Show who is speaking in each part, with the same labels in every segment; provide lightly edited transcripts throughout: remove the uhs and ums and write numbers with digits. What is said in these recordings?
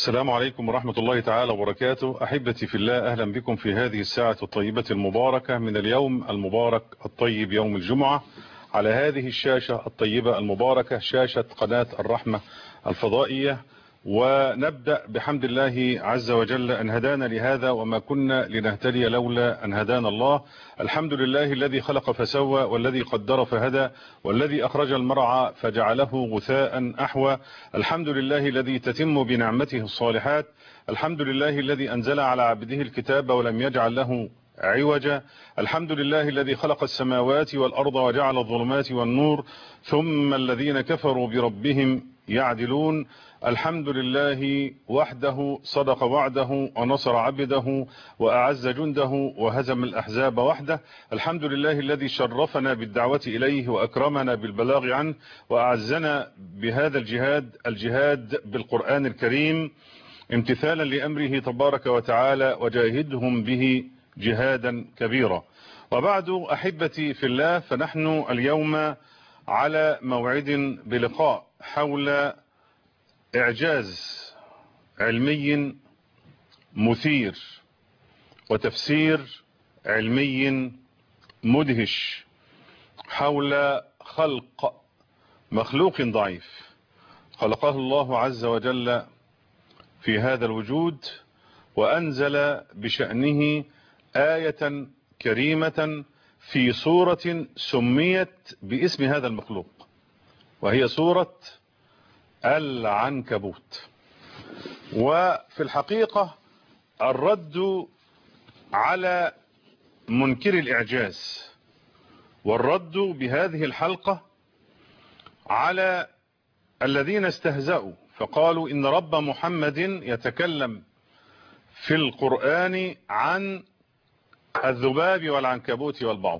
Speaker 1: السلام عليكم ورحمة الله تعالى وبركاته. أحبتي في الله، أهلا بكم في هذه الساعة الطيبة المباركة من اليوم المبارك الطيب يوم الجمعة على هذه الشاشة الطيبة المباركة، شاشة قناة الرحمة الفضائية. ونبدأ بحمد الله عز وجل أن هدانا لهذا، وما كنا لنهتدي لولا أن هدانا الله. الحمد لله الذي خلق فسوى، والذي قدر فهدى، والذي أخرج المرعى فجعله غثاء أحوى. الحمد لله الذي تتم بنعمته الصالحات. الحمد لله الذي أنزل على عبده الكتاب ولم يجعل له عوجا. الحمد لله الذي خلق السماوات والأرض وجعل الظلمات والنور، ثم الذين كفروا بربهم يعدلون. الحمد لله وحده صدق وعده ونصر عبده وأعز جنده وهزم الأحزاب وحده. الحمد لله الذي شرفنا بالدعوة إليه وأكرمنا بالبلاغ عنه، وأعزنا بهذا الجهاد بالقرآن الكريم امتثالا لأمره تبارك وتعالى، وجاهدهم به جهادا كبيرا. وبعد أحبتي في الله، فنحن اليوم على موعد بلقاء حول إعجاز علمي مثير وتفسير علمي مدهش حول خلق مخلوق ضعيف خلقه الله عز وجل في هذا الوجود، وأنزل بشأنه آية كريمة في سورة سميت باسم هذا المخلوق، وهي سورة العنكبوت. وفي الحقيقة الرد على منكر الإعجاز، والرد بهذه الحلقة على الذين استهزأوا فقالوا إن رب محمد يتكلم في القرآن عن الذباب والعنكبوت والبعوض.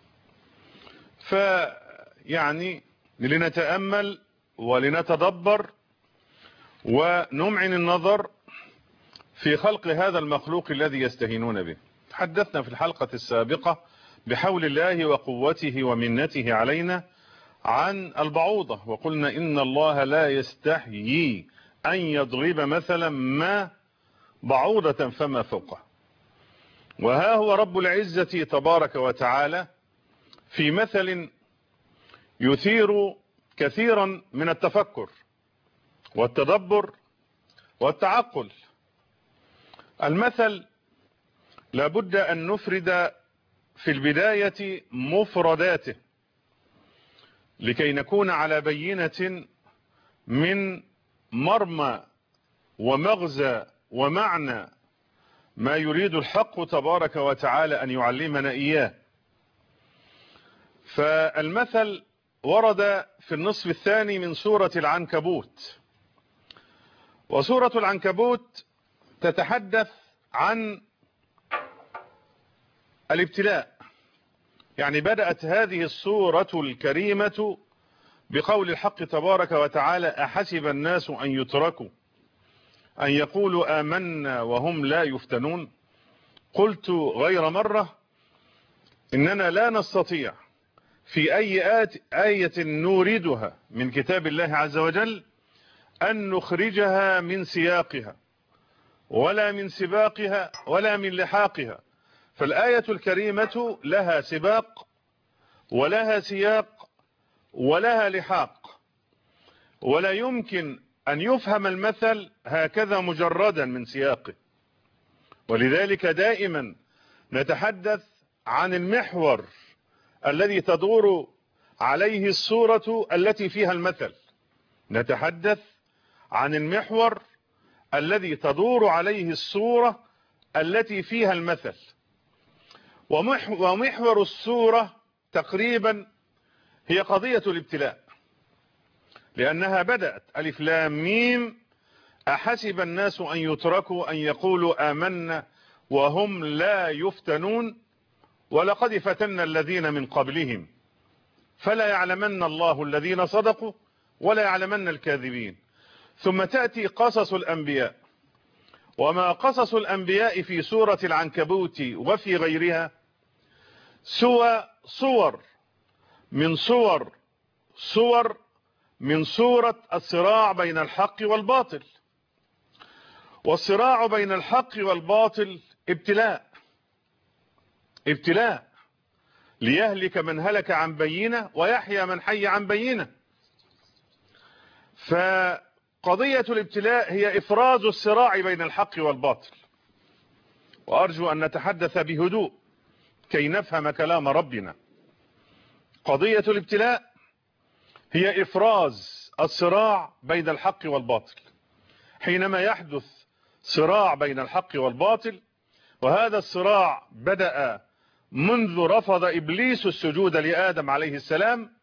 Speaker 1: فيعني لنتأمل ولنتدبر ونمعن النظر في خلق هذا المخلوق الذي يستهينون به. تحدثنا في الحلقة السابقة بحول الله وقوته ومنته علينا عن البعوضة، وقلنا إن الله لا يستحيي أن يضرب مثلا ما بعوضة فما فوقه. وها هو رب العزة تبارك وتعالى في مثل يثير كثيرا من التفكر والتدبر والتعقل. المثل لابد أن نفرد في البداية مفرداته لكي نكون على بينة من مرمى ومغزى ومعنى ما يريد الحق تبارك وتعالى أن يعلمنا إياه. فالمثل ورد في النصف الثاني من سورة العنكبوت، وسورة العنكبوت تتحدث عن الابتلاء. يعني بدأت هذه السورة الكريمة بقول الحق تبارك وتعالى: أحسب الناس أن يتركوا أن يقولوا آمنا وهم لا يفتنون. قلت غير مرة إننا لا نستطيع في أي آية نوردها من كتاب الله عز وجل أن نخرجها من سياقها ولا من سباقها ولا من لحاقها. فالآية الكريمة لها سباق ولها سياق ولها لحاق، ولا يمكن أن يفهم المثل هكذا مجردا من سياقه. ولذلك دائما نتحدث عن المحور الذي تدور عليه الصورة التي فيها المثل. نتحدث عن المحور الذي تدور عليه الصورة التي فيها المثل. ومحور الصورة تقريبا هي قضية الابتلاء، لأنها بدأت ألف لام ميم أحسب الناس أن يتركوا أن يقولوا آمنا وهم لا يفتنون ولقد فتنا الذين من قبلهم فلا يعلمن الله الذين صدقوا ولا يعلمن الكاذبين. ثم تأتي قصص الأنبياء، وما قصص الأنبياء في سورة العنكبوت وفي غيرها سوى صور من صورة الصراع بين الحق والباطل. والصراع بين الحق والباطل ابتلاء ليهلك من هلك عن بينة ويحيى من حي عن بينة. فقضية الابتلاء هي إفراز الصراع بين الحق والباطل، وأرجو أن نتحدث بهدوء كي نفهم كلام ربنا. قضية الابتلاء هي إفراز الصراع بين الحق والباطل. حينما يحدث صراع بين الحق والباطل، وهذا الصراع بدأ منذ رفض إبليس السجود لآدم عليه السلام،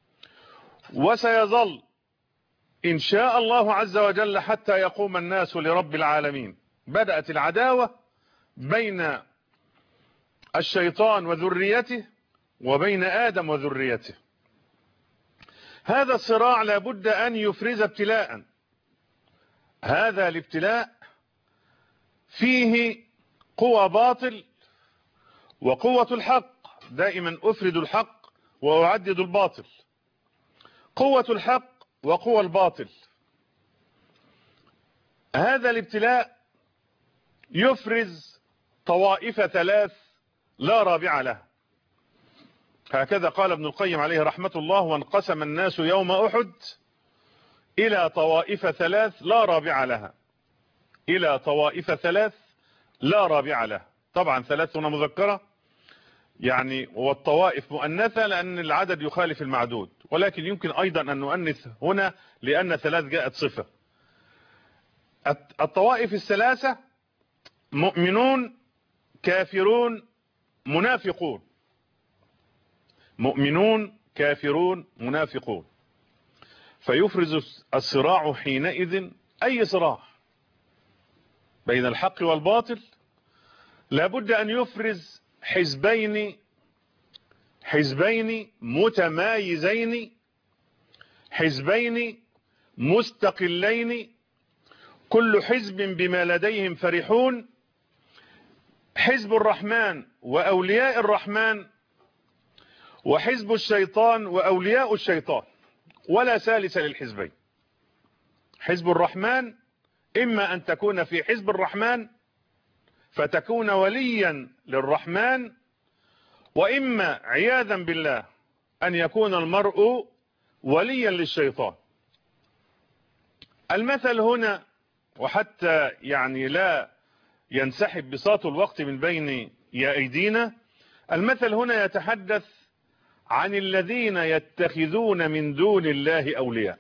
Speaker 1: وسيظل إن شاء الله عز وجل حتى يقوم الناس لرب العالمين. بدأت العداوة بين الشيطان وذريته وبين آدم وذريته. هذا الصراع لابد أن يفرز ابتلاء. هذا الابتلاء فيه قوة باطل وقوة الحق. دائما أفرد الحق وأعدد الباطل. قوة الحق وقوة الباطل. هذا الابتلاء يفرز طوائف ثلاث لا رابع لها. هكذا قال ابن القيم عليه رحمة الله: وانقسم الناس يوم أحد إلى طوائف ثلاث لا رابع لها. إلى طوائف ثلاث لا رابع لها. طبعا ثلاث هنا مذكرة يعني، والطوائف مؤنثة لأن العدد يخالف المعدود، ولكن يمكن أيضا أن نؤنث هنا لأن ثلاث جاءت صفة. الطوائف الثلاثة: مؤمنون، كافرون، منافقون. مؤمنون، كافرون، منافقون. فيفرز الصراع حينئذ، أي صراع بين الحق والباطل لابد أن يفرز حزبين متمايزين، حزبين مستقلين، كل حزب بما لديهم فرحون. حزب الرحمن وأولياء الرحمن، وحزب الشيطان وأولياء الشيطان، ولا ثالث للحزبين. حزب الرحمن إما أن تكون في حزب الرحمن فتكون وليا للرحمن، وإما عياذا بالله أن يكون المرء وليا للشيطان. المثل هنا، وحتى يعني لا ينسحب بساط الوقت من بين أيدينا، المثل هنا يتحدث عن الذين يتخذون من دون الله أولياء.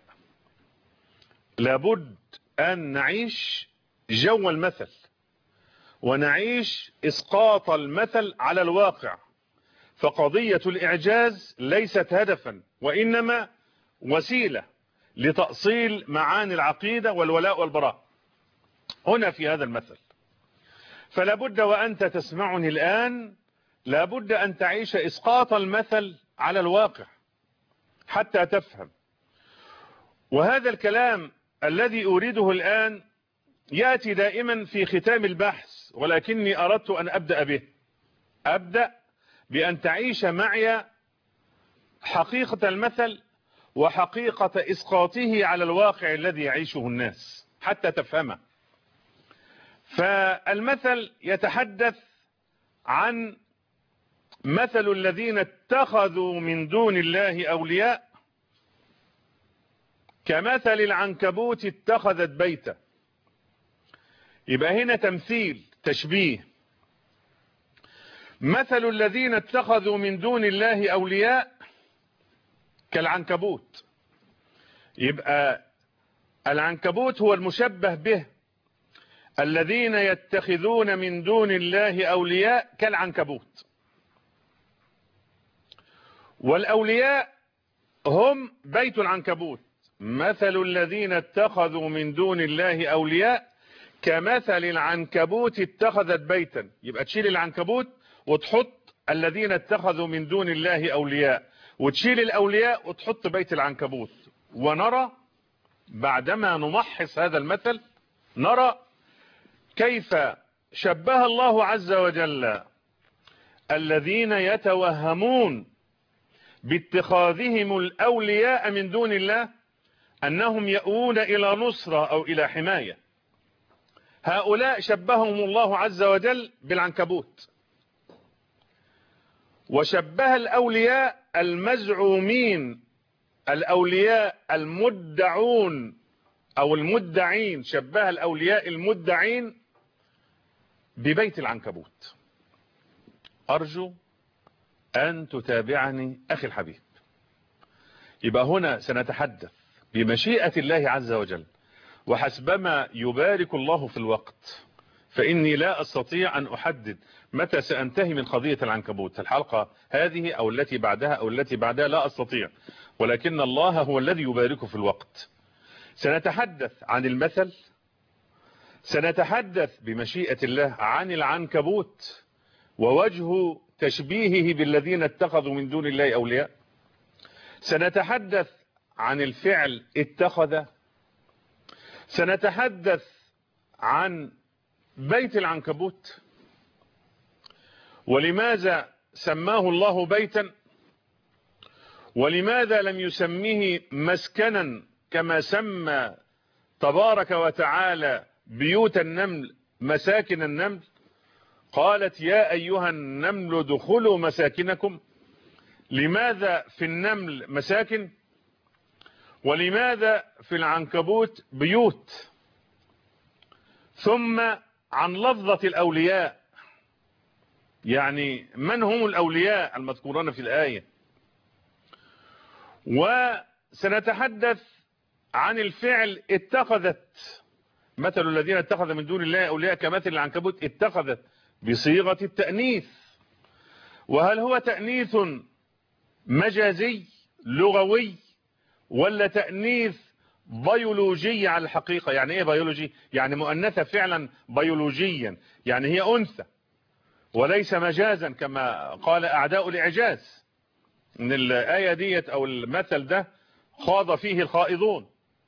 Speaker 1: لابد أن نعيش جو المثل، ونعيش إسقاط المثل على الواقع. فقضية الإعجاز ليست هدفا، وإنما وسيلة لتأصيل معاني العقيدة والولاء والبراء هنا في هذا المثل. فلابد وأنت تسمعني الآن لابد أن تعيش إسقاط المثل على الواقع حتى تفهم. وهذا الكلام الذي أريده الآن يأتي دائما في ختام البحث، ولكني أردت أن أبدأ به. أبدأ بأن تعيش معي حقيقة المثل وحقيقة إسقاطه على الواقع الذي يعيشه الناس حتى تفهمه. فالمثل يتحدث عن مثل الذين اتخذوا من دون الله أولياء كمثل العنكبوت اتخذت بيتا. يبقى هنا تمثيل، تشبيه. مثل الذين اتخذوا من دون الله أولياء كالعنكبوت. يبقى العنكبوت هو المشبه به. الذين يتخذون من دون الله أولياء كالعنكبوت، والأولياء هم بيت العنكبوت. مثل الذين اتخذوا من دون الله أولياء كمثل العنكبوت اتخذت بيتا. يبقى تشيل العنكبوت وتحط الذين اتخذوا من دون الله أولياء، وتشيل الأولياء وتحط بيت العنكبوت. ونرى بعدما نمحص هذا المثل نرى كيف شبه الله عز وجل الذين يتوهمون باتخاذهم الأولياء من دون الله أنهم يأوون إلى نصرة أو إلى حماية. هؤلاء شبههم الله عز وجل بالعنكبوت، وشبه الأولياء المزعومين، الأولياء المدعون أو المدعين، شبه الأولياء المدعين ببيت العنكبوت. أرجو أن تتابعني أخي الحبيب. يبقى هنا سنتحدث بمشيئة الله عز وجل وحسبما يبارك الله في الوقت، فإني لا أستطيع أن أحدد متى سأنتهي من قضية العنكبوت، الحلقة هذه أو التي بعدها أو التي بعدها لا أستطيع، ولكن الله هو الذي يبارك في الوقت. سنتحدث عن المثل، سنتحدث بمشيئة الله عن العنكبوت ووجه تشبيهه بالذين اتخذوا من دون الله أولياء، سنتحدث عن الفعل اتخذ، سنتحدث عن بيت العنكبوت ولماذا سماه الله بيتا، ولماذا لم يسميه مسكنا كما سمى تبارك وتعالى بيوت النمل مساكن النمل. قالت يا أيها النمل ادخلوا مساكنكم. لماذا في النمل مساكن ولماذا في العنكبوت بيوت؟ ثم عن لفظة الأولياء، يعني من هم الأولياء المذكورون في الآية، وسنتحدث عن الفعل اتخذت، مثل الذين اتخذ من دون الله أولياء كمثل العنكبوت اتخذت بصيغة التأنيث، وهل هو تأنيث مجازي لغوي ولا تأنيث بيولوجي على الحقيقة؟ يعني ايه بيولوجي؟ يعني مؤنثة فعلا بيولوجيا، يعني هي أنثى وليس مجازا كما قال أعداء الإعجاز، ان الآية ديت أو المثل ده خاض فيه الخائضون.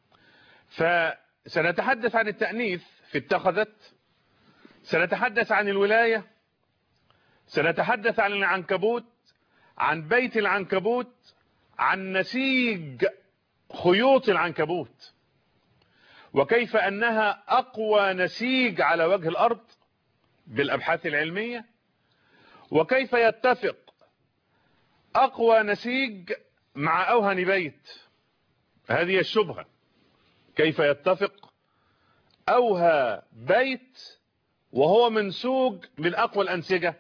Speaker 1: فسنتحدث عن التأنيث في اتخذت، سنتحدث عن الولاية، سنتحدث عن العنكبوت، عن بيت العنكبوت، عن نسيج خيوط العنكبوت وكيف أنها أقوى نسيج على وجه الأرض بالأبحاث العلمية، وكيف يتفق أقوى نسيج مع أوهن بيت. هذه الشبهة، كيف يتفق أوهى بيت وهو منسوج من أقوى الأنسجة؟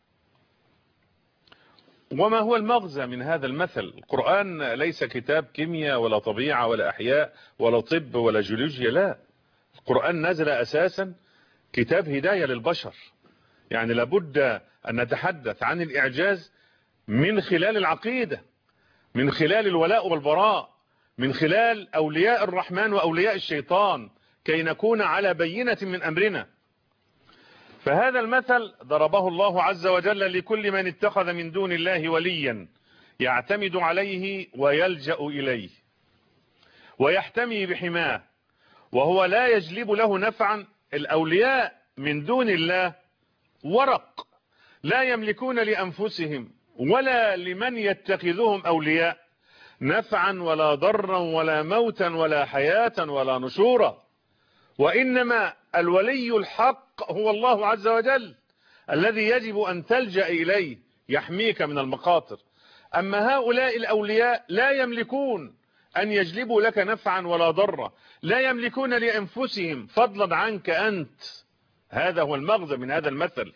Speaker 1: وما هو المغزى من هذا المثل؟ القرآن ليس كتاب كيمياء ولا طبيعة ولا أحياء ولا طب ولا جيولوجيا، لا، القرآن نزل أساسا كتاب هداية للبشر. يعني لابد أن نتحدث عن الإعجاز من خلال العقيدة، من خلال الولاء والبراء، من خلال أولياء الرحمن وأولياء الشيطان، كي نكون على بينة من أمرنا. فهذا المثل ضربه الله عز وجل لكل من اتخذ من دون الله وليا يعتمد عليه ويلجأ إليه ويحتمي بحماه، وهو لا يجلب له نفعا. الأولياء من دون الله ورق، لا يملكون لأنفسهم ولا لمن يتخذهم أولياء نفعا ولا ضرا ولا موتا ولا حياة ولا نشورا، وإنما الولي الحق هو الله عز وجل الذي يجب أن تلجأ إليه يحميك من المخاطر. أما هؤلاء الأولياء لا يملكون أن يجلبوا لك نفعا ولا ضرا، لا يملكون لأنفسهم فضلا عنك أنت. هذا هو المغزى من هذا المثل.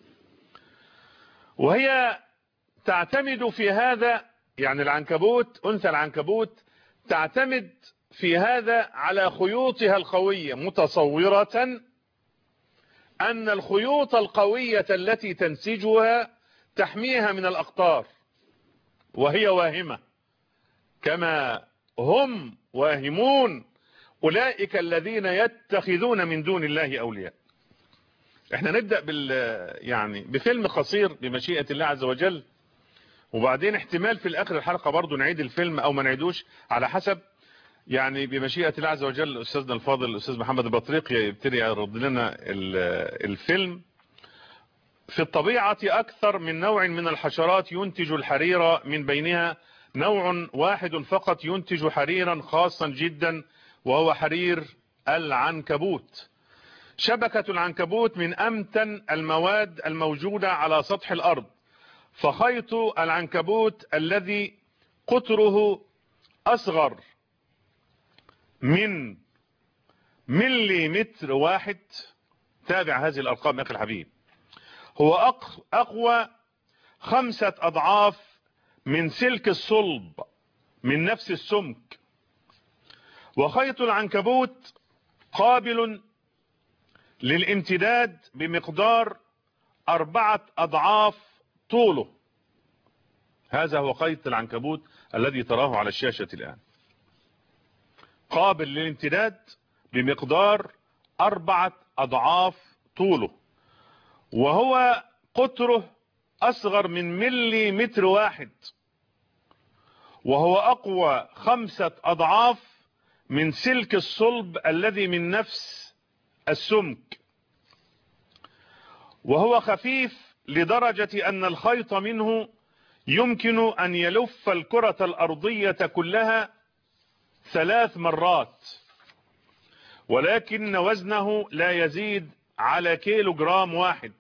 Speaker 1: وهي تعتمد في هذا، يعني العنكبوت، أنثى العنكبوت تعتمد في هذا على خيوطها القوية، متصورة أن الخيوط القوية التي تنسجها تحميها من الأخطار، وهي واهمة كما هم واهمون أولئك الذين يتخذون من دون الله أولياء. احنا نبدأ يعني بفيلم قصير بمشيئة الله عز وجل، وبعدين احتمال في الآخر الحلقة برضو نعيد الفيلم أو ما نعيدوش على حسب، يعني بمشيئة الله عز وجل أستاذنا الفاضل الأستاذ محمد البطريق يبتدي يرد لنا الفيلم. في الطبيعة أكثر من نوع من الحشرات ينتج الحرير، من بينها نوع واحد فقط ينتج حريرا خاصا جدا وهو حرير العنكبوت. شبكة العنكبوت من أمتن المواد الموجودة على سطح الأرض، فخيط العنكبوت الذي قطره أصغر من مليمتر واحد، تابع هذه الأرقام أخي الحبيب، هو أقوى 5 أضعاف من سلك الصلب من نفس السمك. وخيط العنكبوت قابل للامتداد بمقدار 4 أضعاف طوله. هذا هو خيط العنكبوت الذي تراه على الشاشة الآن، قابل للامتداد بمقدار 4 أضعاف طوله، وهو قطره أصغر من مليمتر واحد، وهو أقوى 5 أضعاف من سلك الصلب الذي من نفس السمك، وهو خفيف لدرجة أن الخيط منه يمكن أن يلف الكرة الأرضية كلها 3 مرات، ولكن وزنه لا يزيد على كيلوغرام واحد.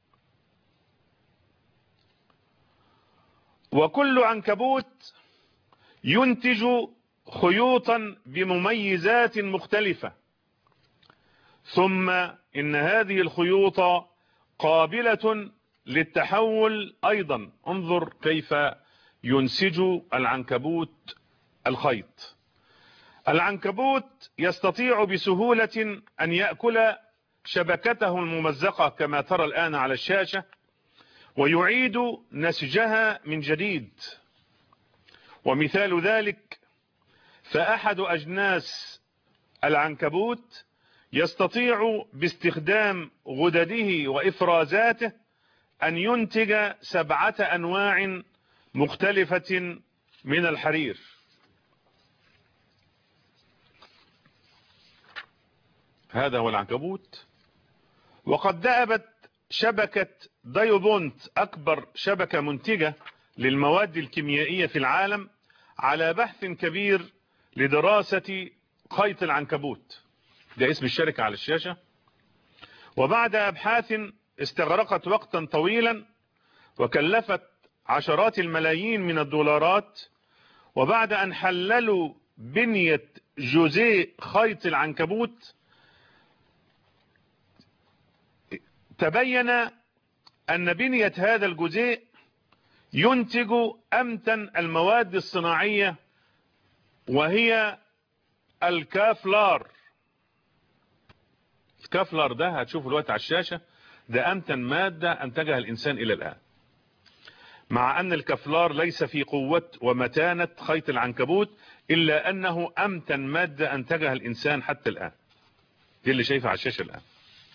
Speaker 1: وكل عنكبوت ينتج خيوطا بمميزات مختلفة، ثم إن هذه الخيوط قابلة للتحول أيضا. انظر كيف ينسج العنكبوت الخيط. العنكبوت يستطيع بسهولة أن يأكل شبكته الممزقة كما ترى الآن على الشاشة، ويعيد نسجها من جديد. ومثال ذلك فأحد أجناس العنكبوت يستطيع باستخدام غدده وإفرازاته أن ينتج 7 أنواع مختلفة من الحرير. هذا هو العنكبوت. وقد دأبت شبكة دايوبونت أكبر شبكة منتجة للمواد الكيميائية في العالم على بحث كبير لدراسة خيط العنكبوت. ده اسم الشركة على الشاشة. وبعد أبحاث استغرقت وقتا طويلا وكلفت عشرات الملايين من الدولارات، وبعد أن حللوا بنية جزيء خيط العنكبوت تبين أن بنية هذا الجزيء ينتج أمتن المواد الصناعية، وهي الكافلار. الكافلار ده هتشوفوا دلوقتي على الشاشة، ده أمتن مادة أنتجها الإنسان إلى الآن، مع أن الكافلار ليس في قوة ومتانة خيط العنكبوت، إلا أنه أمتن مادة أنتجها الإنسان حتى الآن. دي اللي شايفها على الشاشة الآن.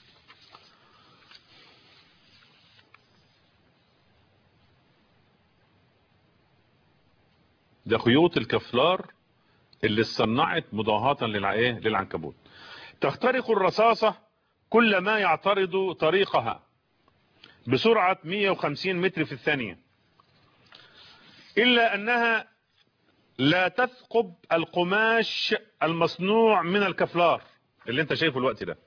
Speaker 1: ده خيوط الكفلار اللي اتصنعت مضاهاة للعنكبوت. تخترق الرصاصة كل ما يعترض طريقها بسرعة 150 متر في الثانية، إلا أنها لا تثقب القماش المصنوع من الكفلار اللي انت شايفه الوقت ده.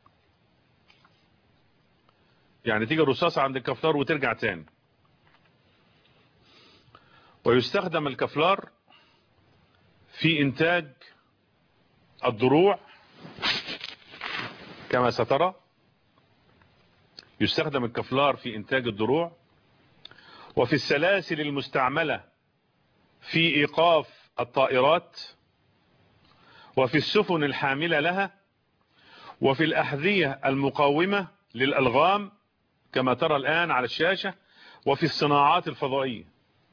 Speaker 1: يعني تيجي الرصاصة عند الكفلار وترجع تاني. ويستخدم الكفلار في إنتاج الضروع كما سترى. يستخدم الكفلار في إنتاج الضروع، وفي السلاسل المستعملة في إيقاف الطائرات، وفي السفن الحاملة لها، وفي الأحذية المقاومة للألغام كما ترى الآن على الشاشة، وفي الصناعات الفضائية.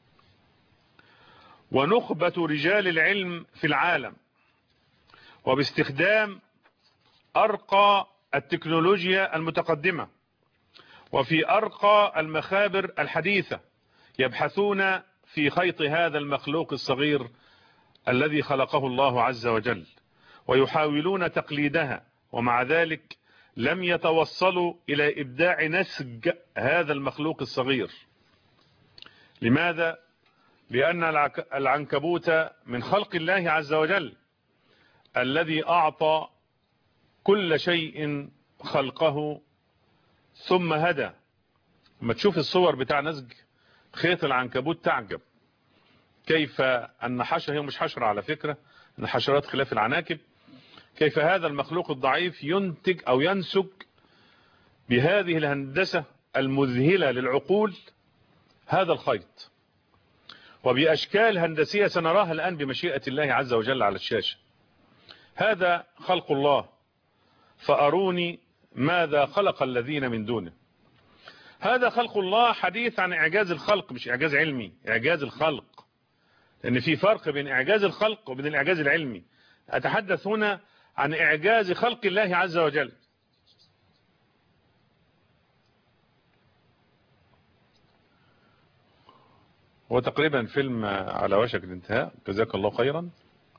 Speaker 1: ونخبة رجال العلم في العالم وباستخدام أرقى التكنولوجيا المتقدمة وفي أرقى المخابر الحديثة يبحثون في خيط هذا المخلوق الصغير الذي خلقه الله عز وجل، ويحاولون تقليدها، ومع ذلك لم يتوصلوا إلى إبداع نسج هذا المخلوق الصغير. لماذا؟ لأن العنكبوت من خلق الله عز وجل الذي أعطى كل شيء خلقه ثم هدى. لما تشوف الصور بتاع نسج خيط العنكبوت تعجب كيف أن حشرة، هي مش حشرة على فكرة، أن حشرات خلاف العناكب، كيف هذا المخلوق الضعيف ينتج أو ينسج بهذه الهندسة المذهلة للعقول هذا الخيط، وبأشكال هندسية سنراها الآن بمشيئة الله عز وجل على الشاشة. هذا خلق الله، فأروني ماذا خلق الذين من دونه. هذا خلق الله، حديث عن إعجاز الخلق، مش إعجاز علمي، إعجاز الخلق، لأن في فرق بين إعجاز الخلق وبين الإعجاز العلمي. أتحدث هنا عن إعجاز خلق الله عز وجل. هو تقريبا فيلم على وشك الانتهاء، جزاك الله خيرا.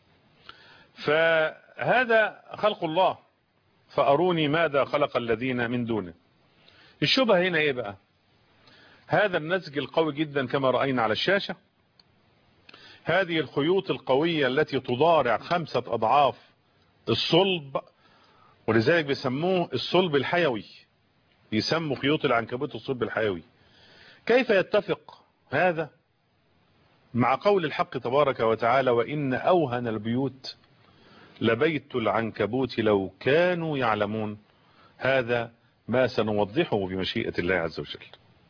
Speaker 1: فهذا خلق الله، فأروني ماذا خلق الذين من دونه. الشبهة هنا ايه بقى؟ هذا النسج القوي جدا كما رأينا على الشاشة، هذه الخيوط القوية التي تضارع 5 أضعاف الصلب، ولذلك بيسموه الصلب الحيوي، يسموا خيوط العنكبوت الصلب الحيوي. كيف يتفق هذا مع قول الحق تبارك وتعالى: وإن أوهن البيوت لبيت العنكبوت لو كانوا يعلمون؟ هذا ما سنوضحه بمشيئة الله عز وجل.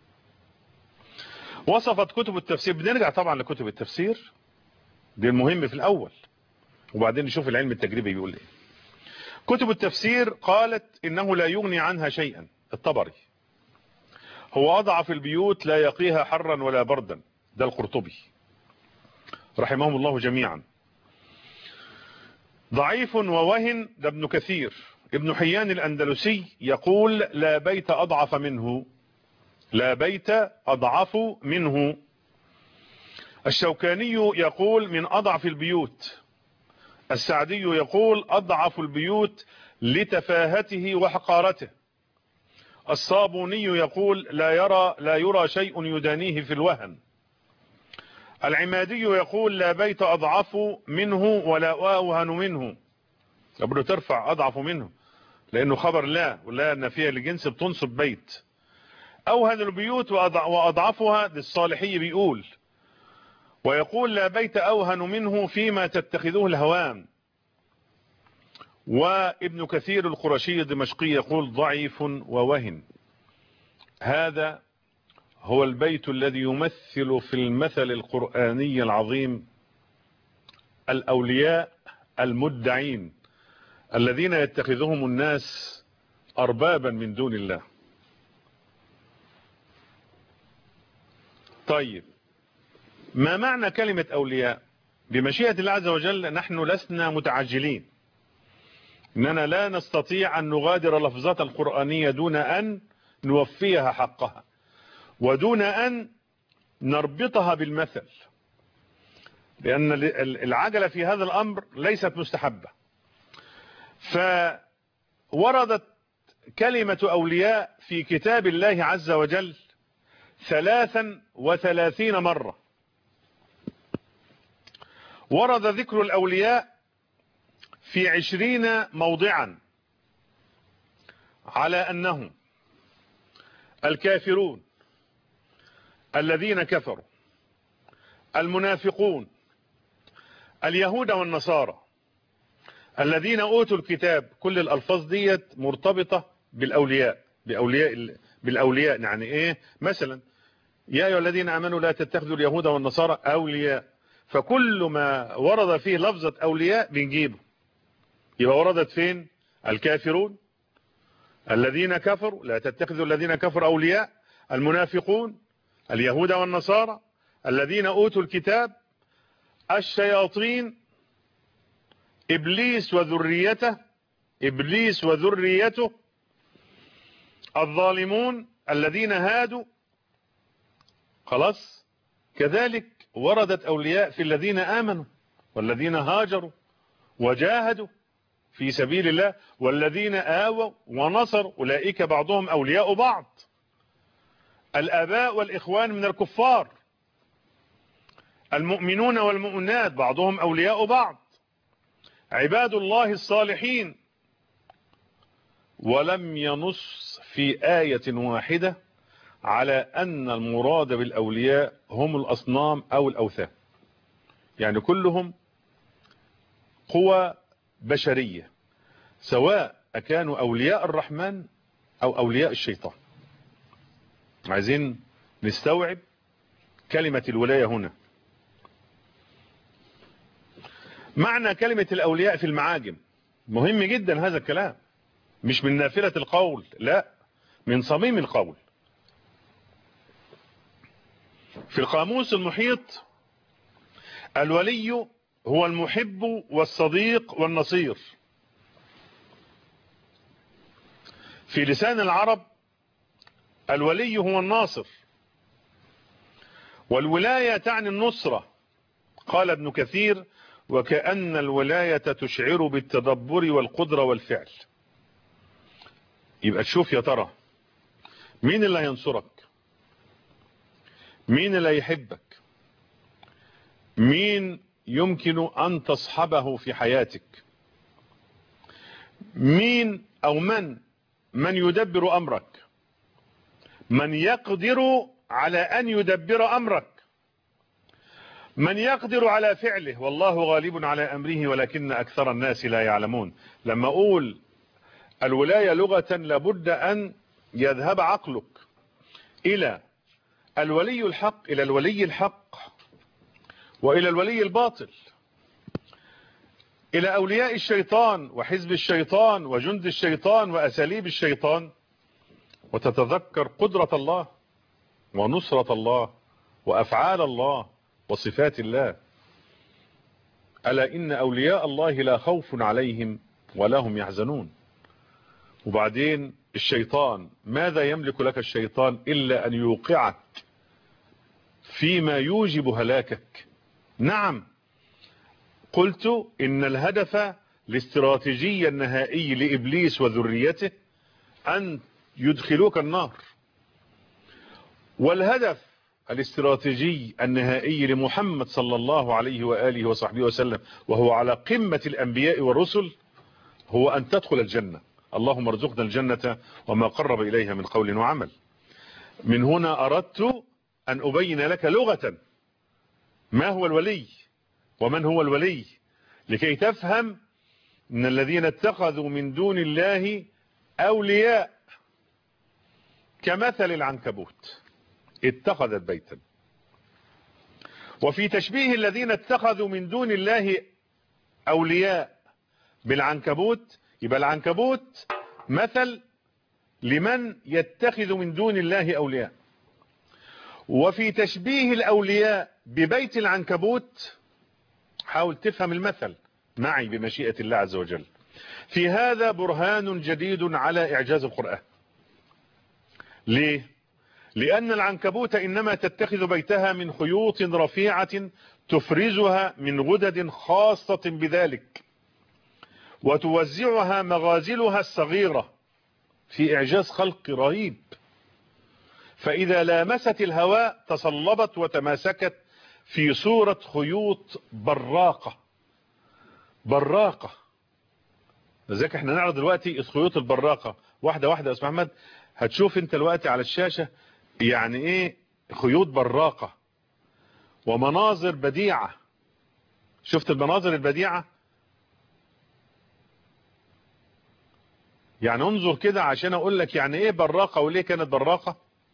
Speaker 1: وصفت كتب التفسير، بنرجع طبعا لكتب التفسير، دي المهم في الأول، وبعدين نشوف العلم التجريبي بيقول ايه. كتب التفسير قالت إنه لا يغني عنها شيئا. الطبري: هو أضعف البيوت لا يقيها حرا ولا بردا. ده القرطبي رحمهم الله جميعا. ضعيف ووهن. ده ابن كثير. ابن حيان الأندلسي يقول: لا بيت أضعف منه، لا بيت أضعف منه. الشوكاني يقول: من أضعف البيوت. السعدي يقول: أضعف البيوت لتفاهته وحقارته. الصابوني يقول: لا يرى شيء يدانيه في الوهن. العمادي يقول: لا بيت أضعف منه ولا أوهن منه. قبله ترفع أضعف منه لأنه خبر لا، ولا النافية لجنس بتنصب بيت. أوهن البيوت وأضعفها للصالحي بيقول، ويقول: لا بيت أوهن منه فيما تتخذوه الهوام. وابن كثير القرشي الدمشقي يقول: ضعيف ووهن. هذا هو البيت الذي يمثل في المثل القرآني العظيم الأولياء المدعين الذين يتخذهم الناس أربابا من دون الله. طيب، ما معنى كلمة أولياء؟ بمشيئة الله عز وجل نحن لسنا متعجلين، إننا لا نستطيع أن نغادر لفظات القرآنية دون أن نوفيها حقها، ودون أن نربطها بالمثل، لأن العجلة في هذا الأمر ليست مستحبة. فوردت كلمة أولياء في كتاب الله عز وجل 33 مرة. ورد ذكر الأولياء في 20 موضعا على أنهم الكافرون الذين كفروا، المنافقون، اليهود والنصارى، الذين أوتوا الكتاب. كل الألفاظ ديت مرتبطة بالأولياء، بالأولياء يعني إيه؟ مثلا: يا أيها الذين آمنوا لا تتخذوا اليهود والنصارى أولياء. فكل ما ورد فيه لفظة أولياء بنجيبه. يبقى وردت فين؟ الكافرون، الذين كفروا، لا تتخذوا الذين كفروا أولياء، المنافقون، اليهود والنصارى، الذين أوتوا الكتاب، الشياطين، إبليس وذريته، الظالمون الذين هادوا. خلاص. كذلك وردت أولياء في الذين آمنوا والذين هاجروا وجاهدوا في سبيل الله والذين آووا ونصروا، أولئك بعضهم أولياء بعض. الآباء والإخوان من الكفار، المؤمنون والمؤمنات بعضهم أولياء بعض. عباد الله الصالحين ولم ينص في آية واحدة على أن المراد بالأولياء هم الأصنام أو الأوثان، يعني كلهم قوى بشرية، سواء كانوا أولياء الرحمن أو أولياء الشيطان. عايزين نستوعب كلمة الولاية هنا. معنى كلمة الأولياء في المعاجم مهم جدا، هذا الكلام مش من نافلة القول، لا، من صميم القول. في القاموس المحيط الولي هو المحب والصديق والنصير. في لسان العرب الولي هو الناصر، والولاية تعني النصرة. قال ابن كثير: وكأن الولاية تشعر بالتدبر والقدرة والفعل. يبقى تشوف يا ترى مين اللي هينصرك، مين اللي هيحبك، مين يمكن أن تصحبه في حياتك، مين أو من يدبر أمرك، من يقدر على أن يدبر أمرك، من يقدر على فعله. والله غالب على أمره ولكن أكثر الناس لا يعلمون. لما أقول الولاية لغة لابد أن يذهب عقلك إلى الولي الحق، إلى الولي الحق، وإلى الولي الباطل، إلى أولياء الشيطان وحزب الشيطان وجند الشيطان وأساليب الشيطان، وتتذكر قدرة الله ونصرة الله وأفعال الله وصفات الله. ألا إن أولياء الله لا خوف عليهم ولا هم يحزنون. وبعدين الشيطان، ماذا يملك لك الشيطان إلا أن يوقعك فيما يوجب هلاكك؟ نعم، قلت إن الهدف الاستراتيجي النهائي لإبليس وذريته أن يدخلوك النار، والهدف الاستراتيجي النهائي لمحمد صلى الله عليه وآله وصحبه وسلم، وهو على قمة الأنبياء والرسل، هو أن تدخل الجنة. اللهم ارزقنا الجنة وما قرب إليها من قول وعمل. من هنا أردت أن أبين لك لغة ما هو الولي ومن هو الولي، لكي تفهم أن الذين اتخذوا من دون الله أولياء كمثل العنكبوت اتخذت بيتا. وفي تشبيه الذين اتخذوا من دون الله أولياء بالعنكبوت، يبقى العنكبوت مثل لمن يتخذ من دون الله أولياء. وفي تشبيه الأولياء ببيت العنكبوت، حاول تفهم المثل معي بمشيئة الله عز وجل. في هذا برهان جديد على إعجاز القرآن. ليه؟ لأن العنكبوت إنما تتخذ بيتها من خيوط رفيعة تفرزها من غدد خاصة بذلك، وتوزعها مغازلها الصغيرة في إعجاز خلق رهيب. فإذا لامست الهواء تصلبت وتماسكت في صورة خيوط براقة. لذلك احنا نعرض دلوقتي الخيوط البراقة واحدة واحدة يا أستاذ محمد. هتشوف انت دلوقتي على الشاشة يعني ايه خيوط براقة ومناظر بديعة. شفت المناظر البديعة؟ يعني انظر كده عشان اقول لك يعني ايه براقة وليه كانت براقة.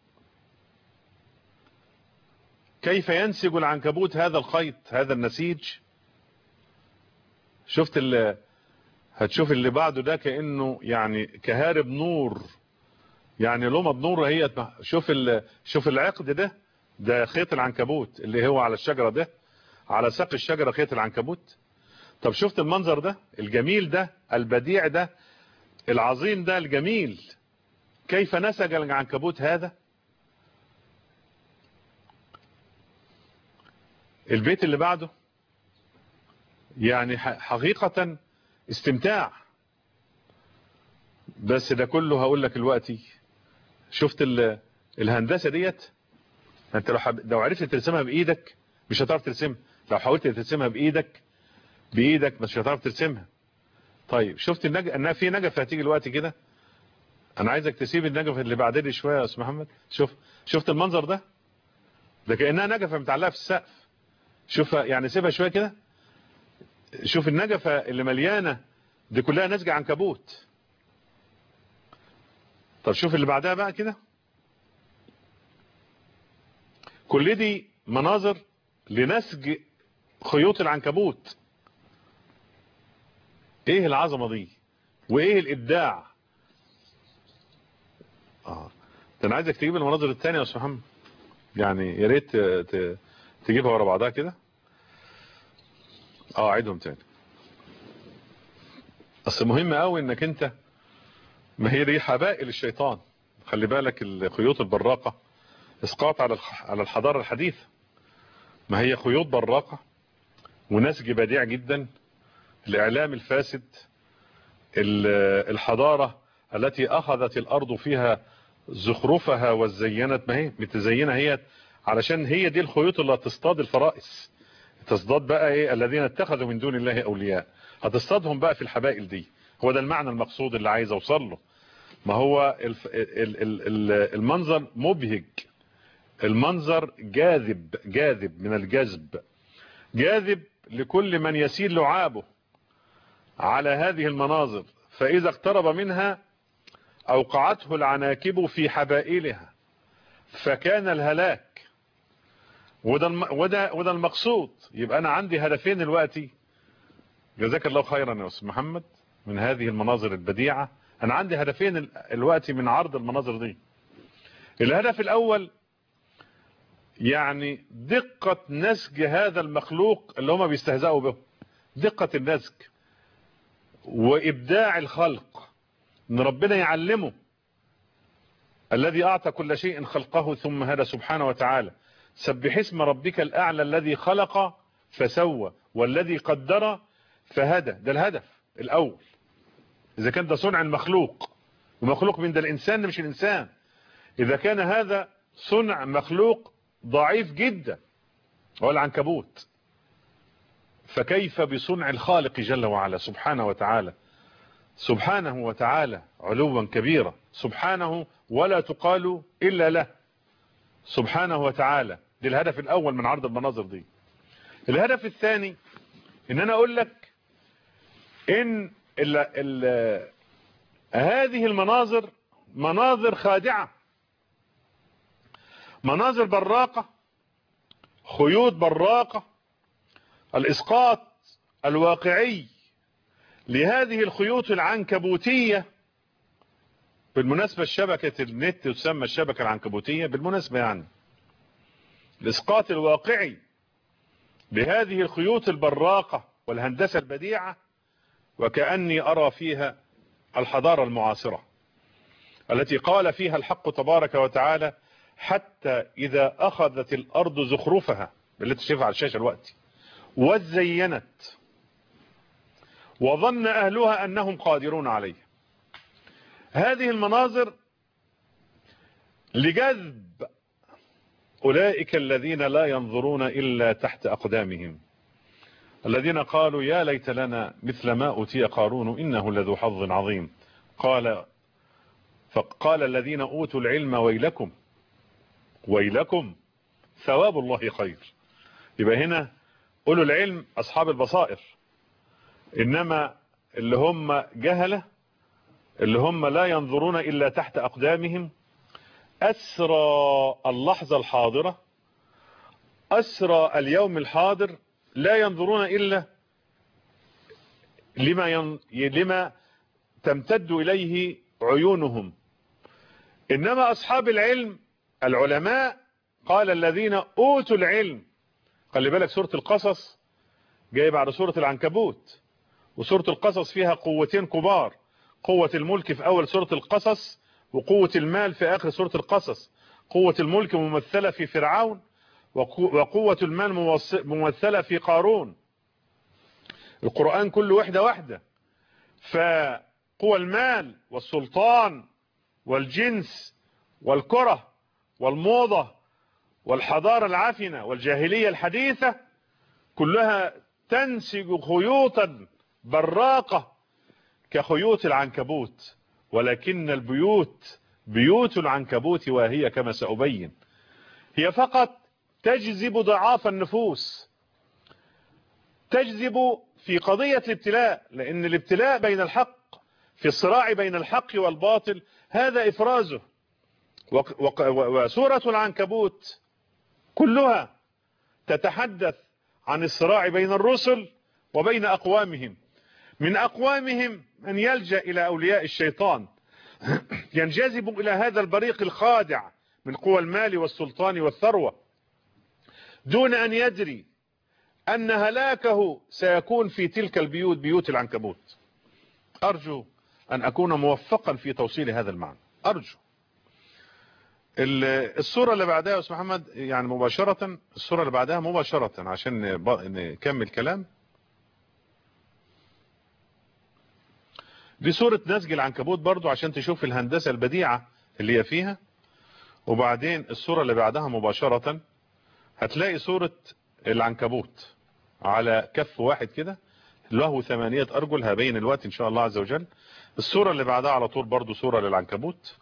Speaker 1: كيف ينسج العنكبوت هذا الخيط، هذا النسيج. شفت هتشوف اللي بعده ده كأنه يعني كهارب نور، يعني لمض نور. هي شوف العقد ده خيط العنكبوت اللي هو على الشجرة ده، على ساق الشجرة خيط العنكبوت. طب شفت المنظر ده الجميل ده البديع ده العظيم ده الجميل، كيف نسج العنكبوت هذا. البيت اللي بعده يعني حقيقة استمتاع. بس ده كله هقول لك دلوقتي. شفت الهندسة ديت، انت لو عرفت ترسمها بايدك مش هتعرف ترسمها، لو حاولت ترسمها بايدك مش هتعرف ترسمها. طيب شفت ان في نجفة هتيجي دلوقتي كده انا عايزك تسيب النجفة اللي بعد دي شوية يا استاذ محمد. شفت المنظر ده كأنها نجفة متعلقة في السقف. شوفها يعني، سيبها شوية كده. شوف النجفة اللي مليانة دي كلها نسج عنكبوت. طب شوف اللي بعدها بقى كده، كل دي مناظر لنسج خيوط العنكبوت. ايه العظمة دي وايه الابداع. ده انا عايزك تجيب المناظر التانية يا استاذ محمد، يعني يا ريت تجيبها ورا بعضها كده. عيدهم تاني. اصل مهم قوي انك انت، ما هي دي حبائل الشيطان. خلي بالك الخيوط البراقة اسقاط على الحضارة الحديثة. ما هي خيوط براقة ونسج بديع جدا. الاعلام الفاسد، الحضارة التي اخذت الارض فيها زخرفها وزينت، ما هي متزينة هي علشان هي دي الخيوط اللي هتصطاد الفرائس. تصطاد بقى ايه الذين اتخذوا من دون الله اولياء، هتصطادهم بقى في الحبائل دي. هو ده المعنى المقصود اللي عايز اوصل له. ما هو المنظر مبهج، المنظر جاذب من الجذب، جاذب لكل من يسيل لعابه على هذه المناظر. فإذا اقترب منها أوقعته العناكب في حبائلها فكان الهلاك. وده المقصود. يبقى أنا عندي هدفين دلوقتي، جزاك الله خيرا يا أستاذ محمد، من هذه المناظر البديعة. أنا عندي هدفين دلوقتي من عرض المناظر دي. الهدف الأول يعني دقة نسج هذا المخلوق اللي هم بيستهزئوا به، دقة النسج وإبداع الخلق، ان ربنا يعلمه الذي أعطى كل شيء خلقه ثم هدى سبحانه وتعالى. سبح اسم ربك الأعلى الذي خلق فسوى والذي قدر فهدى. ده الهدف الأول. إذا كان ده صنع المخلوق، ومخلوق من ده الإنسان مش الإنسان. إذا كان هذا صنع مخلوق ضعيف جدا هو العنكبوت، فكيف بصنع الخالق جل وعلا سبحانه وتعالى. سبحانه وتعالى علوا كبيرا، سبحانه ولا تقال إلا له سبحانه وتعالى. دي الهدف الأول من عرض المناظر دي. الهدف الثاني إن أنا أقول لك إن هذه المناظر مناظر خادعة، مناظر براقة، خيوط براقة. الإسقاط الواقعي لهذه الخيوط العنكبوتية، بالمناسبة الشبكة النت تسمى الشبكة العنكبوتية بالمناسبة، يعني الإسقاط الواقعي لهذه الخيوط البراقة والهندسة البديعة، وكأني أرى فيها الحضارة المعاصرة التي قال فيها الحق تبارك وتعالى: حتى إذا أخذت الأرض زخرفها، اللي تشوفها على الشاشة الوقت، وزينت وظن أهلها أنهم قادرون عليه. هذه المناظر لجذب أولئك الذين لا ينظرون إلا تحت أقدامهم، الذين قالوا يا ليت لنا مثل ما أوتي قارون إنه لذو حظ عظيم. فقال الذين أوتوا العلم ويلكم ثواب الله خير. يبقى هنا أولو العلم أصحاب البصائر، إنما اللي هم جهلة، اللي هم لا ينظرون إلا تحت أقدامهم، أسرى اللحظة الحاضرة، أسرى اليوم الحاضر، لا ينظرون إلا لما تمتد إليه عيونهم. إنما أصحاب العلم العلماء قال الذين أوتوا العلم. خلي بالك سورة القصص جاي بعد سورة العنكبوت، وسورة القصص فيها قوتين كبار: قوة الملك في أول سورة القصص، وقوة المال في آخر سورة القصص. قوة الملك ممثلة في فرعون، وقوة المال ممثلة في قارون. القرآن كل واحدة. فقوة المال والسلطان والجنس والكرة والموضة والحضارة العفنة والجاهلية الحديثة كلها تنسج خيوطا براقة كخيوط العنكبوت، ولكن البيوت بيوت العنكبوت وهي كما سأبين، هي فقط تجذب ضعاف النفوس، تجذب في قضية الابتلاء، لأن الابتلاء بين الحق، في الصراع بين الحق والباطل، هذا إفرازه. وسورة العنكبوت كلها تتحدث عن الصراع بين الرسل وبين أقوامهم. من أقوامهم من يلجأ إلى أولياء الشيطان، ينجذب إلى هذا البريق الخادع من قوى المال والسلطان والثروة، دون أن يدري أن هلاكه سيكون في تلك البيوت، بيوت العنكبوت. أرجو أن أكون موفقا في توصيل هذا المعنى، أرجو. الصورة اللي بعدها يا أستاذ محمد، يعني مباشرة الصورة اللي بعدها مباشرة عشان نكمل كلام. دي صورة نسج العنكبوت برضو عشان تشوف الهندسة البديعة اللي هي فيها. وبعدين الصورة اللي بعدها مباشرة هتلاقي صورة العنكبوت على كف واحد كده له 8 أرجل، هبين الوقت إن شاء الله عز وجل. الصورة اللي بعدها على طول برضو صورة للعنكبوت،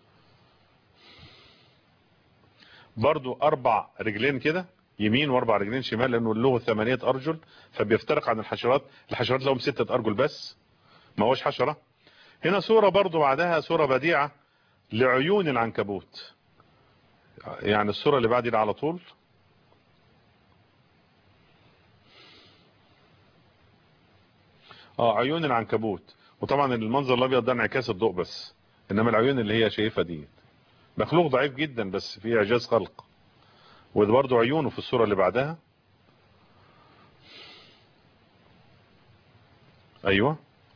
Speaker 1: برضو 4 رجلين كده يمين و4 رجلين شمال، لأنه له 8 أرجل فبيفترق عن الحشرات. الحشرات لهم 6 أرجل بس، ما هوش حشرة. هنا صورة برضو بعدها صورة بديعة لعيون العنكبوت، يعني الصورة اللي بعد على طول. عيون العنكبوت. وطبعا المنظر الابيض ده انعكاس الضوء بس، انما العيون اللي هي شايفها دي مخلوق ضعيف جدا بس فيه اعجاز خلق. وده برضو عيونه في الصورة اللي بعدها. ايوه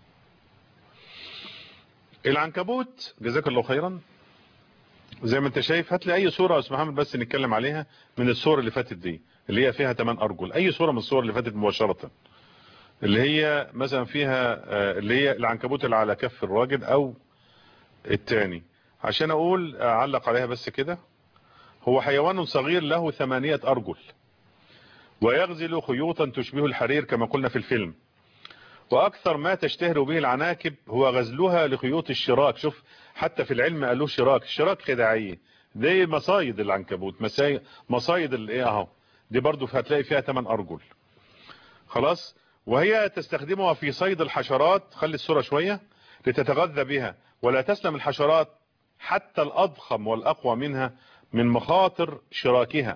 Speaker 1: العنكبوت جزاك الله خيرا. زي ما انت شايف، هات لي اي صورة يا استاذ محمد بس نتكلم عليها من الصور اللي فاتت دي اللي هي فيها 8 ارجل، اي صورة من الصور اللي فاتت مباشرة، اللي هي مثلا فيها اللي هي العنكبوت اللي على كف الراجل او التاني، عشان اقول اعلق عليها بس كده. هو حيوان صغير له 8 ارجل، ويغزل خيوطا تشبه الحرير كما قلنا في الفيلم. واكثر ما تشتهر به العناكب هو غزلها لخيوط الشراك. شوف حتى في العلم قالوا شراك، الشراك خداعية. دي مصايد العنكبوت، مصايد الايه اهو، دي برضو هتلاقي فيها 8 ارجل. خلاص. وهي تستخدمها في صيد الحشرات، خلي الصورة شوية، لتتغذى بها. ولا تسلم الحشرات حتى الأضخم والأقوى منها من مخاطر شراكها.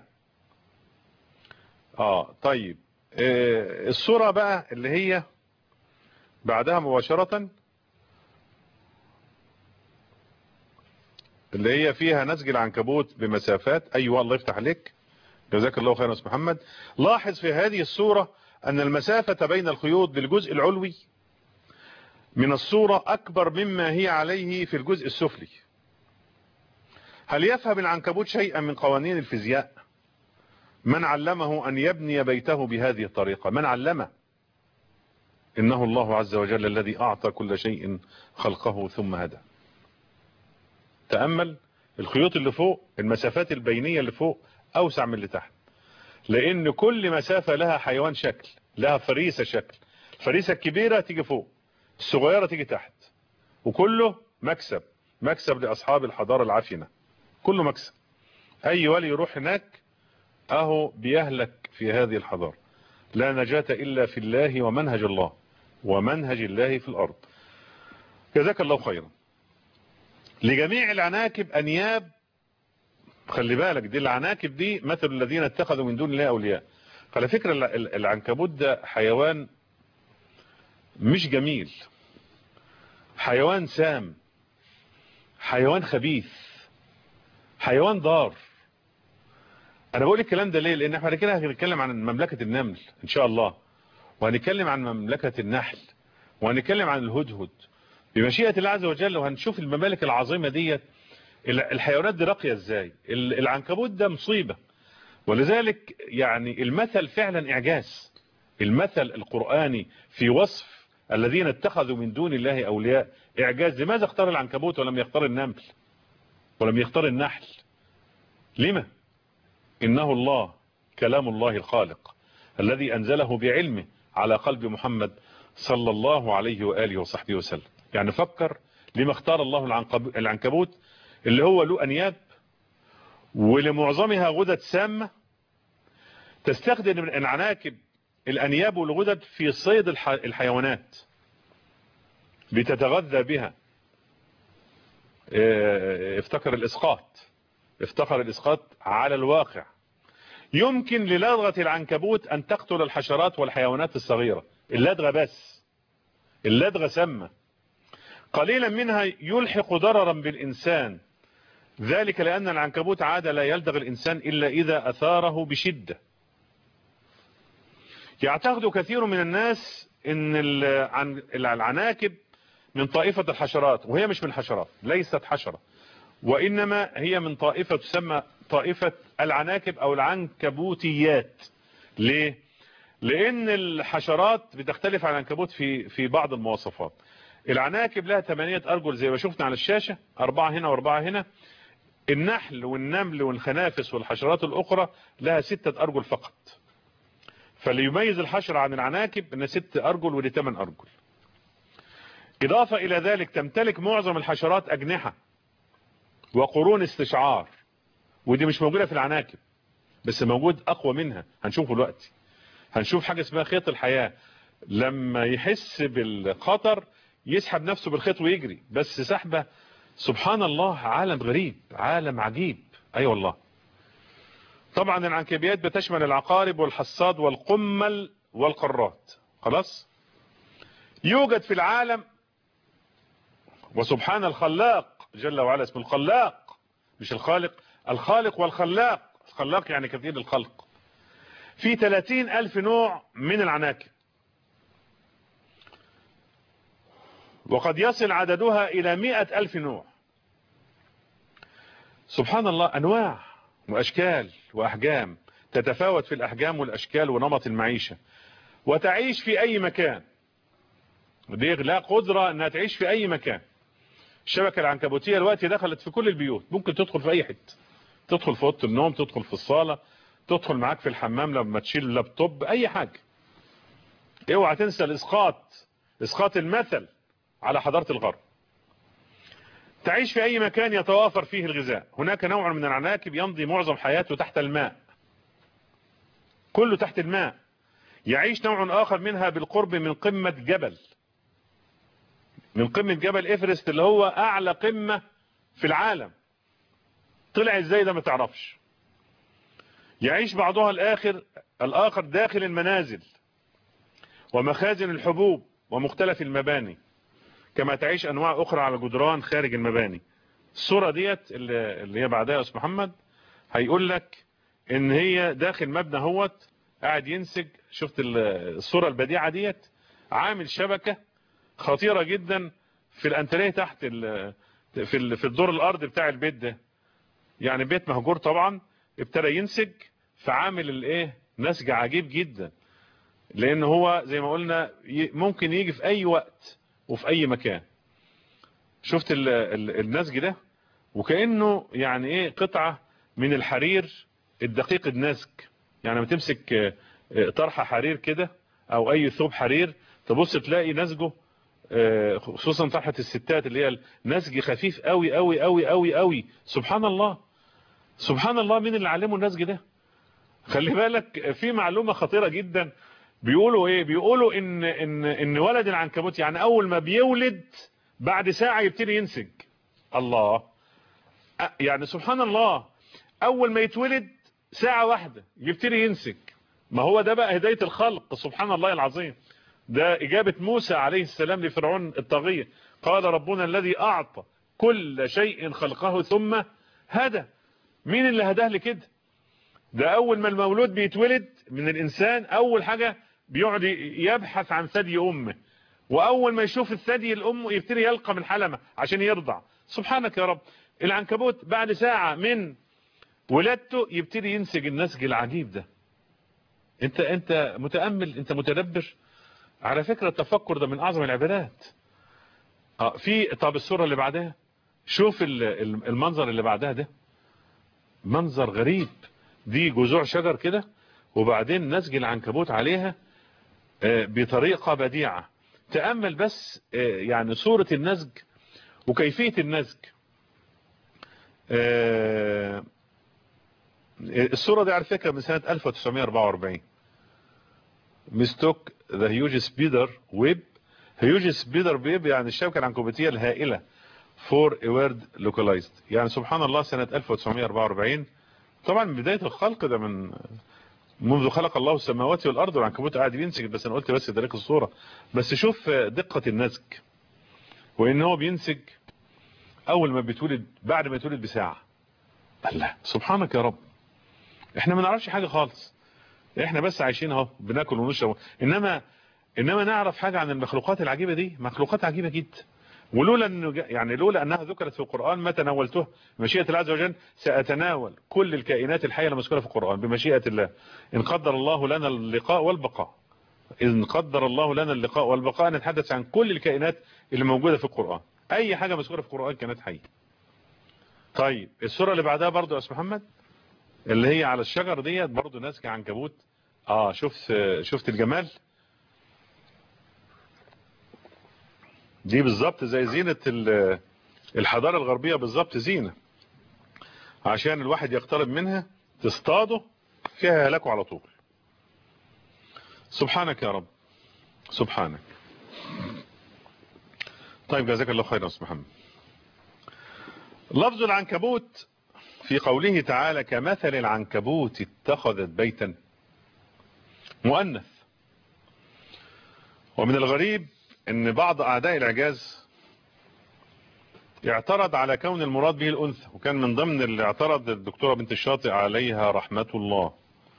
Speaker 1: طيب الصورة بقى اللي هي بعدها مباشرة، اللي هي فيها نسج العنكبوت بمسافات. أيوة الله يفتح عليك، جزاك الله خيرا يا أستاذ محمد. لاحظ في هذه الصورة أن المسافة بين الخيوط للجزء العلوي من الصورة أكبر مما هي عليه في الجزء السفلي. هل يفهم العنكبوت شيئا من قوانين الفيزياء؟ من علمه أن يبني بيته بهذه الطريقة؟ من علمه؟ إنه الله عز وجل الذي أعطى كل شيء خلقه ثم هدى. تأمل الخيوط اللي فوق، المسافات البينية اللي فوق أوسع من اللي تحت، لأن كل مسافة لها حيوان شكل، لها فريسة شكل. الفريسة الكبيرة تيجي فوق، الصغيرة تيجي تحت، وكله مكسب، مكسب لأصحاب الحضارة العفنة، كله مكسب. أي ولي يروح هناك أهو بيهلك في هذه الحضارة. لا نجاة إلا في الله ومنهج الله، ومنهج الله في الأرض. جزاك الله خيرا. لجميع العناكب أنياب، خلي بالك دي العناكب دي مثل الذين اتخذوا من دون الله أولياء. على فكرة العنكبوت ده حيوان مش جميل، حيوان سام، حيوان خبيث، حيوان ضار. انا بقول الكلام ده ليه؟ لان احنا كده هنتكلم عن مملكة النمل ان شاء الله، وهنتكلم عن مملكة النحل، وهنتكلم عن الهدهد بمشيئة الله عز وجل، وهنشوف الممالك العظيمة دي الحيوانات دي راقية ازاي. العنكبوت ده مصيبة. ولذلك يعني المثل فعلا اعجاز، المثل القرآني في وصف الذين اتخذوا من دون الله اولياء اعجاز. لماذا اختار العنكبوت ولم يختار النمل ولم يختار النحل؟ لما؟ إنه الله، كلام الله الخالق الذي أنزله بعلمه على قلب محمد صلى الله عليه وآله وصحبه وسلم. يعني فكر لما اختار الله العنكبوت اللي هو له أنياب ولمعظمها غدد سامة. تستخدم العناكب الأنياب والغدد في صيد الحيوانات لتتغذى بها. افتكر الإسقاط على الواقع. يمكن للدغة العنكبوت أن تقتل الحشرات والحيوانات الصغيرة. اللدغة سامة، قليلا منها يلحق ضررا بالإنسان، ذلك لأن العنكبوت عادة لا يلدغ الإنسان إلا إذا أثاره بشدة. يعتقد كثير من الناس أن العناكب من طائفة الحشرات، وهي مش من حشرات، ليست حشرة، وإنما هي من طائفة تسمى طائفة العناكب أو العنكبوتيات. ليه؟ لأن الحشرات بتختلف عن العنكبوت في بعض المواصفات. العناكب لها 8 أرجل زي ما شفنا على الشاشة، 4 هنا و4 هنا. النحل والنمل والخنافس والحشرات الأخرى لها 6 أرجل فقط. فاللي يميز الحشرة عن العناكب أن 6 أرجل ودي 8 أرجل. إضافة إلى ذلك تمتلك معظم الحشرات أجنحة وقرون استشعار، ودي مش موجودة في العناكب، بس موجود أقوى منها. هنشوفه دلوقتي. هنشوف حاجة اسمها خيط الحياة، لما يحس بالخطر يسحب نفسه بالخيط ويجري، بس سحبة سبحان الله، عالم غريب، عالم عجيب. أي والله. طبعا العنكبيات بتشمل العقارب والحصاد والقمل والقرات. خلاص. يوجد في العالم، وسبحان الخلاق جل وعلا، اسمه الخلاق مش الخالق، الخالق والخلاق. الخلاق يعني كثير الخلق. في 30,000 نوع من العناكب، وقد يصل عددها إلى 100,000 نوع. سبحان الله، أنواع وأشكال وأحجام، تتفاوت في الأحجام والأشكال ونمط المعيشة، وتعيش في أي مكان. دي لا قدرة أنها تعيش في أي مكان. الشبكة العنكبوتية الوقت دخلت في كل البيوت، ممكن تدخل في أي حته، تدخل في أوضة النوم، تدخل في الصالة، تدخل معاك في الحمام لما تشيل اللابتوب، أي حاجة. اوعى تنسى إسقاط المثل على حضارة الغرب. تعيش في أي مكان يتوافر فيه الغذاء. هناك نوع من العناكب يمضي معظم حياته تحت الماء، كله تحت الماء. يعيش نوع آخر منها بالقرب من قمة جبل، من قمة جبل إيفرست اللي هو أعلى قمة في العالم. طلع إزاي ده ما تعرفش. يعيش بعضها الآخر داخل المنازل ومخازن الحبوب ومختلف المباني، كما تعيش أنواع أخرى على جدران خارج المباني. الصورة ديت اللي هي بعدها يا أستاذ محمد هيقول لك إن هي داخل مبنى هوت قاعد ينسج. شفت الصورة البديعة ديت؟ عامل شبكة خطيرة جدا في الأنتريه تحت في الدور الأرض بتاع البيت ده. يعني بيت مهجور طبعا، ابتدى ينسج، فعامل نسج عجيب جدا، لأن هو زي ما قلنا ممكن يجي في أي وقت وفي أي مكان. شفت النسج ده؟ وكأنه يعني قطعة من الحرير الدقيق النسج. يعني لما تمسك طرحة حرير كده أو أي ثوب حرير، تبص تلاقي نسجه، خصوصا طرحة الستات اللي هي النسج خفيف قوي قوي قوي قوي قوي. سبحان الله، سبحان الله، مين اللي علمه النسج ده؟ خلي بالك في معلومة خطيرة جدا. بيقولوا ان ولد العنكبوت يعني اول ما بيولد بعد ساعة يبتدي ينسج. الله، يعني سبحان الله، اول ما يتولد ساعة واحدة يبتدي ينسج. ما هو ده بقى هداية الخلق، سبحان الله العظيم. ده اجابة موسى عليه السلام لفرعون الطاغية. قال ربنا الذي اعطى كل شيء خلقه ثم هدى. مين اللي هداه لكده؟ ده اول ما المولود بيتولد من الانسان اول حاجة بيقعد يبحث عن ثدي امه، واول ما يشوف الثدي الام يبتدي يلقم الحلمة عشان يرضع. سبحانك يا رب. العنكبوت بعد ساعة من ولادته يبتدي ينسج النسج العجيب ده. انت متأمل، انت متدبر. على فكرة التفكر ده من اعظم العبادات. طب الصورة اللي بعدها، شوف المنظر اللي بعدها ده، منظر غريب. دي جذوع شجر كده، وبعدين نسج العنكبوت عليها بطريقة بديعة. تأمل بس يعني صورة النسج وكيفية النسج. الصورة دي على فكرة من سنة 1944. مستوك ذا هيوج سبيدر ويب. هيوج سبيدر ويب يعني الشبكة العنكبوتية الهائلة فور وورد لوكالايزد. يعني سبحان الله سنة 1944. طبعا من بداية الخلق ده، من منذ خلق الله السماوات والأرض والعنكبوت قاعد بينسج. بس أنا قلت بس ذلك الصورة. بس شوف دقة النسج، وإن هو بينسج أول ما بيتولد، بعد ما يتولد بساعة. الله سبحانك يا رب. احنا ما نعرفش حاجة خالص، احنا بس عايشين اهو بناكل ونشرب. انما نعرف حاجة عن المخلوقات العجيبة دي. مخلوقات عجيبة جدا، ولولا انه يعني لولا انها ذكرت في القرآن ما تناولتها. بمشيئة الله عز وجل سأتناول كل الكائنات الحية المذكورة في القرآن بمشيئة الله، ان قدر الله لنا اللقاء والبقاء. إن قدر الله لنا اللقاء والبقاء نتحدث عن كل الكائنات اللي موجودة في القرآن. اي حاجة مذكورة في القرآن كانت حية. طيب السورة اللي بعدها برضو يا أستاذ محمد، اللي هي على الشجر ديت برضو نسج عنكبوت. شفت الجمال دي بالظبط زي زينة الحضارة الغربية بالظبط. زينة عشان الواحد يقترب منها تصطاده فيها هلاكه على طول. سبحانك يا رب سبحانك. طيب جزاك الله خيرا يا أستاذ محمد. لفظ العنكبوت في قوله تعالى كمثل العنكبوت اتخذت بيتا مؤنث. ومن الغريب ان بعض اعداء الاعجاز اعترض على كون المراد به الانثى، وكان من ضمن اللي اعترض الدكتورة بنت الشاطئ عليها رحمة الله.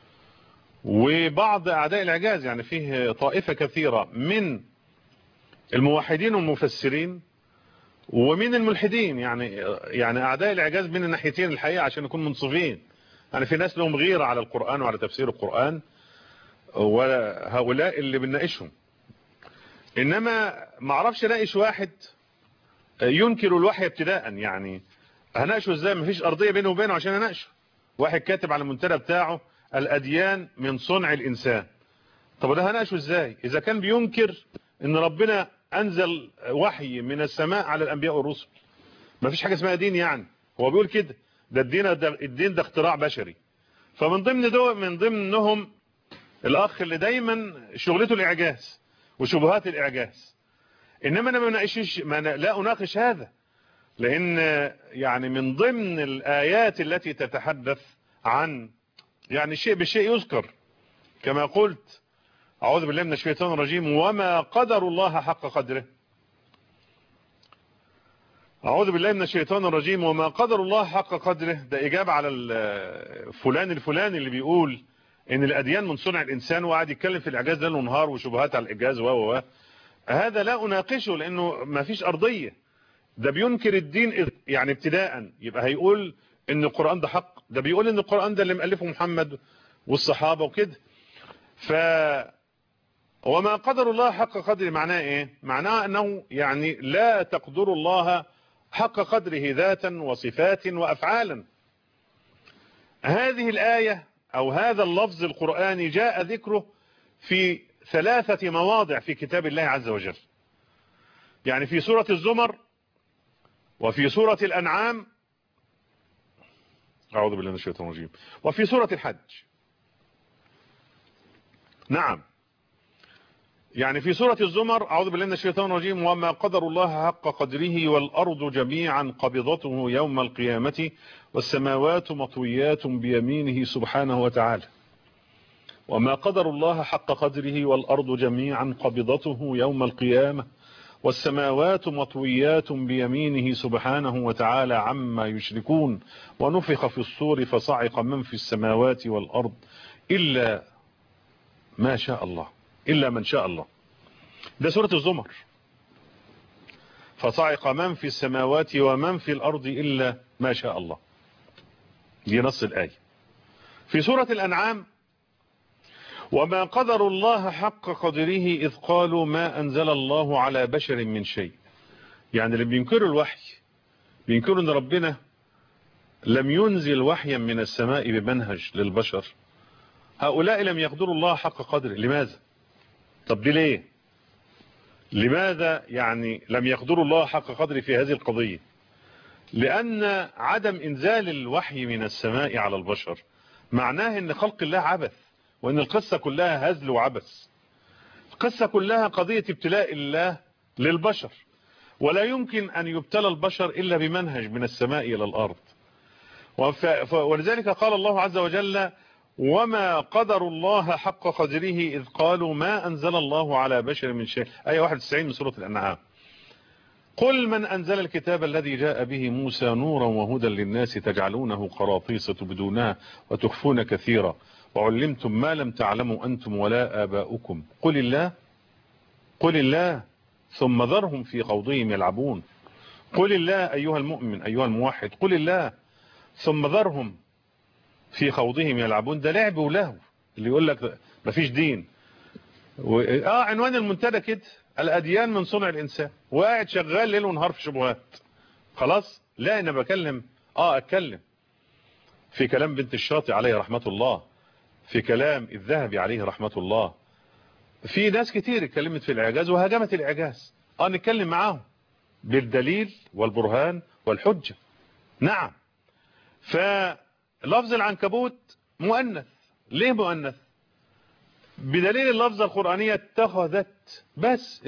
Speaker 1: وبعض اعداء الاعجاز يعني فيه طائفة كثيرة من الموحدين والمفسرين ومن الملحدين. يعني اعداء الاعجاز من الناحيتين الحقيقة عشان نكون منصفين. يعني في ناس لهم غيرة على القرآن وعلى تفسير القرآن، وهؤلاء اللي بنناقشهم. انما ما اعرفش اناقش واحد ينكر الوحي ابتداء. يعني هناقشه ازاي؟ مفيش ارضية بينه وبينه عشان اناقشه. واحد كاتب على المنتدى بتاعه الاديان من صنع الانسان. طب ده هناقشه ازاي اذا كان بينكر ان ربنا انزل وحي من السماء على الانبياء والرسل؟ مفيش حاجة اسمها دين. يعني هو بيقول كده ده الدين ده اختراع بشري. فمن ضمنهم الاخ اللي دايما شغلته الاعجاز وشبهات الاعجاز. انما انا لا اناقش هذا، لان يعني من ضمن الايات التي تتحدث عن يعني الشيء بالشيء يذكر. كما قلت اعوذ بالله من الشيطان الرجيم وما قدر الله حق قدره. اعوذ بالله من الشيطان الرجيم وما قدر الله حق قدره. ده اجابة على فلان الفلاني اللي بيقول ان الاديان من صنع الانسان، وقاعد يتكلم في الاعجاز ليل ونهار وشبهات على الاعجاز هذا لا اناقشه لانه ما فيش ارضية. ده بينكر الدين يعني ابتداء. يبقى هيقول ان القرآن ده حق. ده بيقول ان القرآن ده اللي مؤلفه محمد والصحابة وكده. وما قدر الله حق قدره معناه ايه؟ معناه انه يعني لا تقدر الله حق قدره ذاتا وصفات وافعالا. هذه الآية او هذا اللفظ القرآني جاء ذكره في 3 مواضع في كتاب الله عز وجل. يعني في سورة الزمر، وفي سورة الأنعام، أعوذ بالله من الشيطان الرجيم، وفي سورة الحج. نعم، يعني في سورة الزمر أعوذ بالله من الشيطان الرجيم وما قدر الله حق قدره والأرض جميعا قبضته يوم القيامة والسماوات مطويات بيمينه سبحانه وتعالى. وما قدر الله حق قدره والأرض جميعا قبضته يوم القيامة والسماوات مطويات بيمينه سبحانه وتعالى عما يشركون ونفخ في الصور فصعق من في السماوات والأرض إلا ما شاء الله، إلا من شاء الله. ده سورة الزمر. فصعق من في السماوات ومن في الأرض إلا ما شاء الله. دي نص الآية. في سورة الأنعام وما قدر الله حق قدره إذ قالوا ما أنزل الله على بشر من شيء. يعني اللي بينكروا الوحي بينكروا أن ربنا لم ينزل وحيا من السماء بمنهج للبشر. هؤلاء لم يقدروا الله حق قدره. لماذا؟ طب دي ليه؟ لماذا يعني لم يقدروا الله حق قدره في هذه القضية؟ لأن عدم إنزال الوحي من السماء على البشر معناه أن خلق الله عبث، وأن القصة كلها هزل وعبث. القصة كلها قضية ابتلاء الله للبشر، ولا يمكن أن يبتلى البشر إلا بمنهج من السماء إلى الأرض. ولذلك قال الله عز وجل: وما قدر الله حق قدره إذ قالوا ما أنزل الله على بشر من شيء. آية 91 من سورة الأنعام. قل من أنزل الكتاب الذي جاء به موسى نورا وهدى للناس تجعلونه قراطيس تبدونها وتخفون كثيرا وعلمتم ما لم تعلموا أنتم ولا آباؤكم قل الله ثم ذرهم في خوضهم يلعبون. قل الله أيها المؤمن أيها الموحد، قل الله ثم ذرهم في خوضهم يلعبون. ده لعب ولهو اللي يقول لك مفيش دين. عنوان المنتدى كده: الأديان من صنع الإنسان، وقاعد شغال ليل ونهار في شبهات. خلاص. لا أنا بكلم أتكلم في كلام بنت الشاطئ عليه رحمة الله، في كلام الذهبي عليه رحمة الله، في ناس كتير اتكلمت في الإعجاز وهاجمت الإعجاز. نتكلم معاهم بالدليل والبرهان والحجة. نعم. فلفظ العنكبوت مؤنث. ليه مؤنث؟ بدليل اللفظة القرآنية اتخذت، بس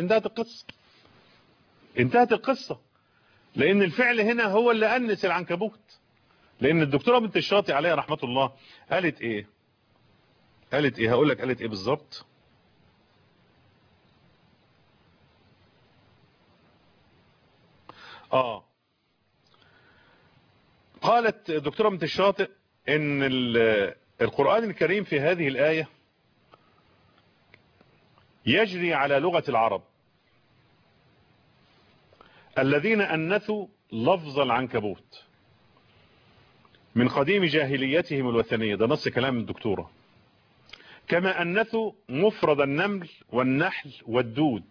Speaker 1: انتهت القصة. لأن الفعل هنا هو اللي أنس العنكبوت. لأن الدكتورة بنت الشاطئ عليها رحمة الله قالت إيه؟ هقول لك قالت إيه بالظبط. قالت الدكتورة بنت الشاطئ إن القرآن الكريم في هذه الآية يجري على لغة العرب الذين أنثوا لفظ العنكبوت من قديم جاهليتهم الوثنية. ده نص كلام الدكتورة. كما أنثوا مفرد النمل والنحل والدود،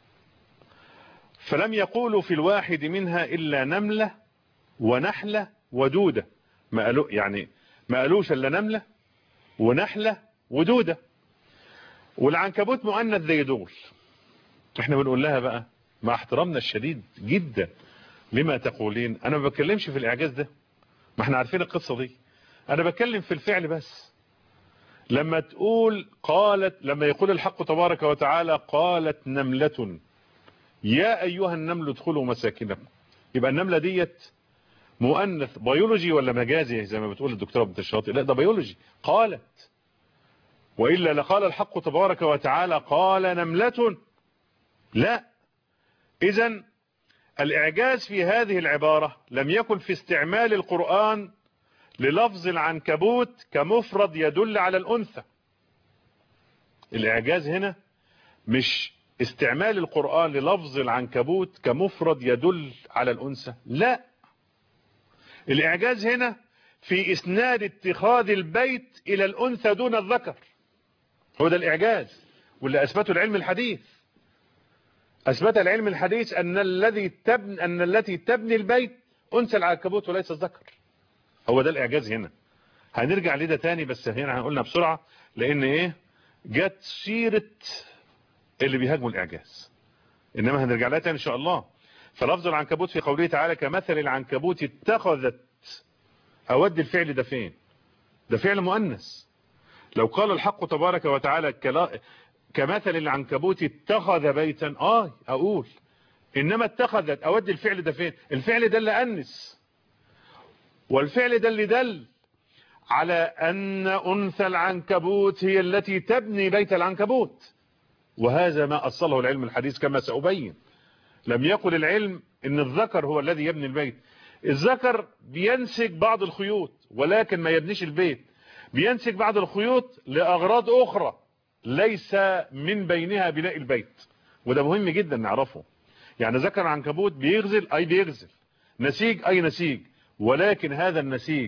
Speaker 1: فلم يقولوا في الواحد منها إلا نملة ونحلة ودودة. ما قالوش إلا نملة ونحلة ودودة. والعنكبوت مؤنث زي دول. احنا بنقول لها بقى مع احترامنا الشديد جدا لما تقولين، انا ما بتكلمش في الاعجاز ده، ما احنا عارفين القصة دي. انا بتكلم في الفعل بس. لما يقول الحق تبارك وتعالى: قالت نملة يا ايها النمل ادخلوا مساكنكم. يبقى النملة ديت مؤنث بيولوجي ولا مجازي زي ما بتقول الدكتورة بنت الشاطئ؟ لا، ده بيولوجي. قالت، وإلا لقال الحق تبارك وتعالى قال نملة. لا. إذن الإعجاز في هذه العبارة لم يكن في استعمال القرآن للفظ العنكبوت كمفرد يدل على الأنثى. الإعجاز هنا مش استعمال القرآن للفظ العنكبوت كمفرد يدل على الأنثى، لا. الإعجاز هنا في إسناد اتخاذ البيت إلى الأنثى دون الذكر. هو ده الإعجاز، واللي أثبته العلم الحديث. أثبت العلم الحديث أن التي تبني البيت أنثى العنكبوت وليس الذكر. هو ده الإعجاز هنا. هنرجع لده تاني، بس هنا هنقولنا بسرعة لأن جت سيرة اللي بيهاجموا الإعجاز، إنما هنرجع لها تاني إن شاء الله. فلفظ العنكبوت في قوله تعالى كمثل العنكبوت اتخذت، أود الفعل ده فين؟ ده فعل مؤنث. لو قال الحق تبارك وتعالى كمثل العنكبوت اتخذ بيتا أقول، إنما اتخذت أود الفعل ده فين؟ الفعل ده اللي أنس، والفعل ده اللي دل على أن أنثى العنكبوت هي التي تبني بيت العنكبوت. وهذا ما أصله العلم الحديث كما سأبين. لم يقل العلم إن الذكر هو الذي يبني البيت. الذكر بينسج بعض الخيوط ولكن ما يبنيش البيت. بينسج بعض الخيوط لأغراض أخرى ليس من بينها بناء البيت، وده مهم جدا نعرفه. يعني ذكر العنكبوت بيغزل بيغزل، نسيج نسيج، ولكن هذا النسيج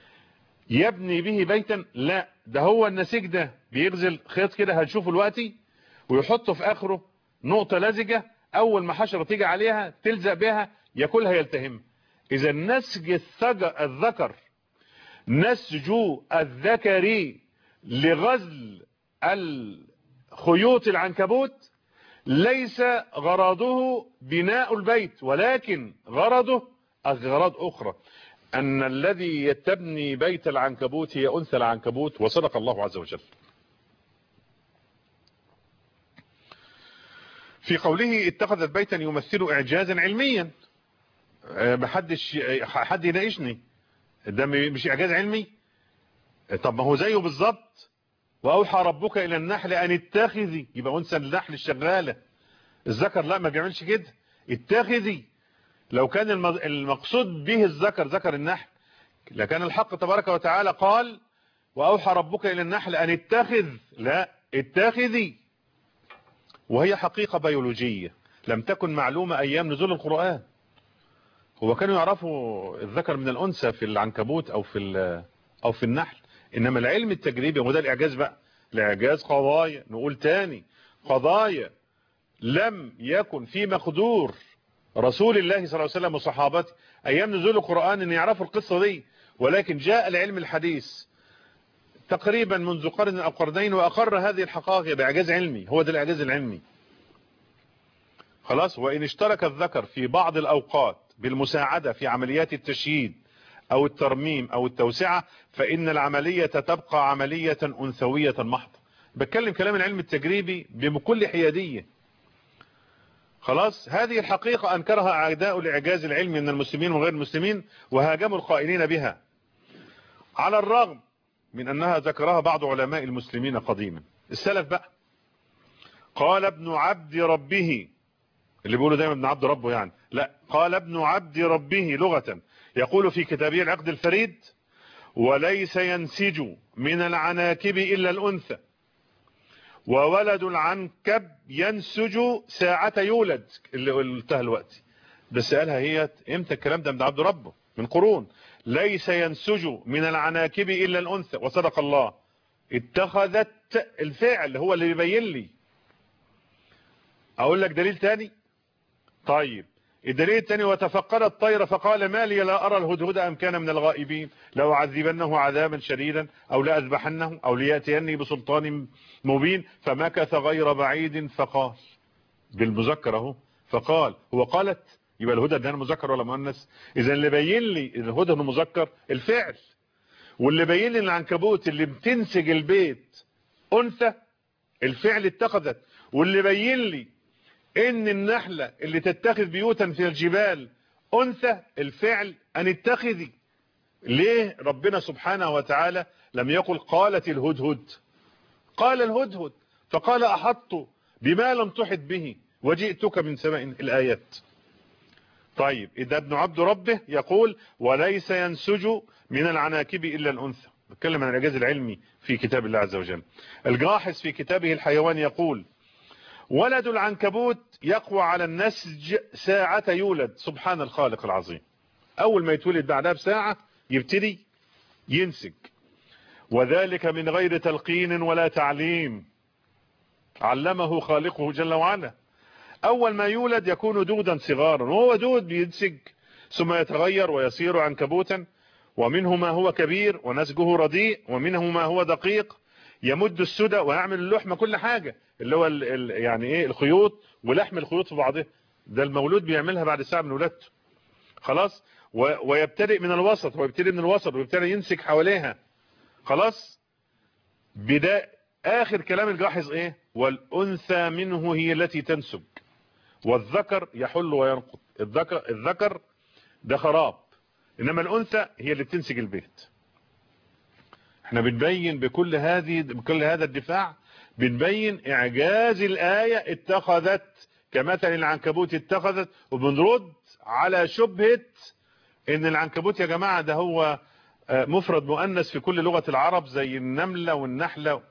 Speaker 1: يبني به بيتا؟ لا، ده هو النسيج ده بيغزل خيط كده هنشوفه دلوقتي، ويحطه في آخره نقطة لزجة، أول ما حشرة تيجي عليها تلزق بها ياكلها يلتهم. إذا نسج الذكر، نسج الذكري لغزل الخيوط العنكبوت ليس غرضه بناء البيت، ولكن غرضه أغراض أخرى، أن الذي تبني بيت العنكبوت هي أنثى العنكبوت، وصدق الله عز وجل في قوله اتخذت بيتا يمثل إعجازا علميا. محدش حد يناقشني، ده مش إعجاز علمي؟ طب ما هو زيه بالظبط. وأوحى ربك إلى النحل أن اتخذي، يبقى أنثى النحل الشغالة، الذكر لا ما بيعملش كده، اتخذي. لو كان المقصود به الذكر ذكر النحل لكان الحق تبارك وتعالى قال وأوحى ربك إلى النحل أن اتخذ، لا اتخذي. وهي حقيقة بيولوجية لم تكن معلومة أيام نزول القرآن. هو كانوا يعرفوا الذكر من الأنثى في العنكبوت أو في النحل، إنما العلم التجريبي وده الإعجاز بقى، الإعجاز قضايا، نقول تاني قضايا لم يكن في مقدور رسول الله صلى الله عليه وسلم وصحابته أيام نزول القرآن أن يعرفوا القصة دي، ولكن جاء العلم الحديث تقريبا منذ قرن أو قرنين وأقر هذه الحقائق بإعجاز علمي. هو ده الإعجاز العلمي. خلاص. وإن اشترك الذكر في بعض الأوقات بالمساعدة في عمليات التشييد أو الترميم أو التوسعة فإن العملية تبقى عملية أنثوية محضة. بتكلم كلام العلم التجريبي بكل حيادية. خلاص. هذه الحقيقة أنكرها أعداء الإعجاز العلمي من المسلمين وغير المسلمين وهاجموا القائلين بها، على الرغم من أنها ذكرها بعض علماء المسلمين قديما. السلف بقى قال ابن عبد ربه، اللي بيقولوا دايما ابن عبد ربه يعني، لا، قال ابن عبد ربه لغة، يقول في كتابه العقد الفريد وليس ينسج من العناكب إلا الأنثى، وولد العنكب ينسج ساعة يولد، اللي قلتها الوقت. بس قالها هي امتى الكلام ده؟ من عبد ربه من قرون. ليس ينسج من العناكب إلا الأنثى، وصدق الله. اتخذت الفعل هو اللي بيبين لي. أقول لك دليل تاني. طيب الدليل الثاني وتفقد الطير فقال ما لي لا أرى الهدهد أم كان من الغائبين لو عذبنه عذابا شديدا أو لأذبحنه أو ليأتيني بسلطان مبين فمكث غير بعيد فقال، بالمذكر اهو، فقال. هو قالت، يبقى الهدى ده مذكر ولا مؤنث؟ إذا اللي بين لي الهدى انه مذكر الفعل، واللي بين لي العنكبوت اللي بتنسج البيت أنثى الفعل اتخذت، واللي بين لي ان النحلة اللي تتخذ بيوتا في الجبال انثى الفعل ان اتخذي. ليه ربنا سبحانه وتعالى لم يقل قالت الهدهد؟ قال الهدهد، فقال احطت بما لم تحط به وجئتك من سماء الآيات. طيب اذا ابن عبد ربه يقول وليس ينسج من العناكب الا الانثى، بتكلم عن الاعجاز العلمي في كتاب الله عز وجل. الجاحظ في كتابه الحيوان يقول ولد العنكبوت يقوى على النسج ساعة يولد. سبحان الخالق العظيم. أول ما يتولد بعدها بساعة يبتدي ينسج، وذلك من غير تلقين ولا تعليم، علمه خالقه جل وعلا. أول ما يولد يكون دودا صغارا، وهو دود بينسج ثم يتغير ويصير عنكبوتا، ومنه ما هو كبير ونسجه رديء، ومنه ما هو دقيق يمد السدى ويعمل اللحمة، كل حاجة اللي هو يعني ايه الخيوط ولحم الخيوط في بعضها، ده المولود بيعملها بعد ساعة من ولادته. خلاص. ويبتدئ من الوسط، ويبتدئ من الوسط ويبتدئ ينسج حواليها. خلاص. بداية آخر كلام الجاحظ ايه؟ والأنثى منه هي التي تنسج، والذكر يحل وينقض. الذكر ده خراب، إنما الأنثى هي اللي بتنسج البيت. احنا بنبين بكل هذا الدفاع بنبين اعجاز الآية اتخذت كمثل العنكبوت اتخذت، وبنرد على شبهة ان العنكبوت يا جماعة ده هو مفرد مؤنث في كل لغة العرب زي النملة والنحلة.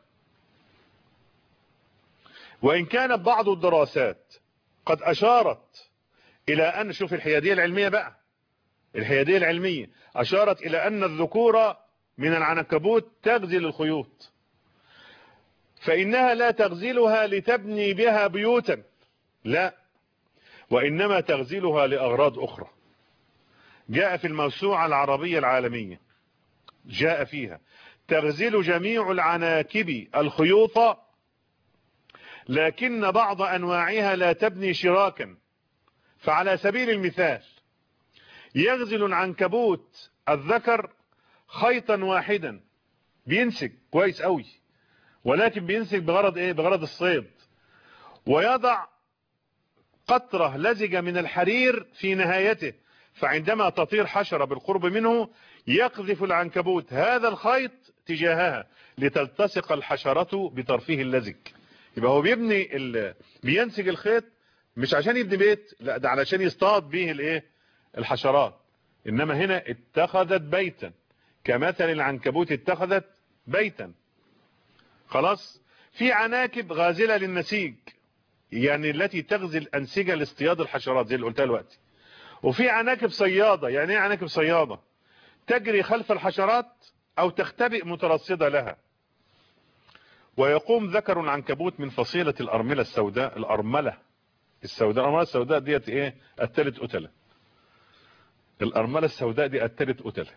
Speaker 1: وإن كانت بعض الدراسات قد أشارت إلى أن، شوف الحيادية العلمية بقى، الحيادية العلمية أشارت إلى أن الذكور من العنكبوت تغزل الخيوط، فإنها لا تغزلها لتبني بها بيوتا، لا، وإنما تغزلها لأغراض أخرى. جاء في الموسوعة العربية العالمية، جاء فيها تغزل جميع العناكب الخيوط لكن بعض أنواعها لا تبني شراكا. فعلى سبيل المثال يغزل العنكبوت الذكر خيطا واحدا، بينسج كويس قوي، ولكن بينسج بغرض ايه؟ بغرض الصيد، ويضع قطرة لزجة من الحرير في نهايته، فعندما تطير حشرة بالقرب منه يقذف العنكبوت هذا الخيط تجاهها لتلتصق الحشرة بطرفه اللزج. يبقى هو بينسج الخيط مش عشان يبني بيت، لا ده علشان يصطاد به الايه؟ الحشرات. انما هنا اتخذت بيتا، كمثل العنكبوت اتخذت بيتا. خلاص. في عناكب غازلة للنسيج، يعني التي تغزل أنسجة لاصطياد الحشرات زي اللي قلتها دلوقتي. وفي عناكب صيادة. يعني ايه عناكب صيادة؟ تجري خلف الحشرات او تختبئ مترصدة لها. ويقوم ذكر العنكبوت من فصيلة الأرملة السوداء. الأرملة السوداء ديت ايه؟ قتلت قتلة. الأرملة السوداء دي قتلت قتلة،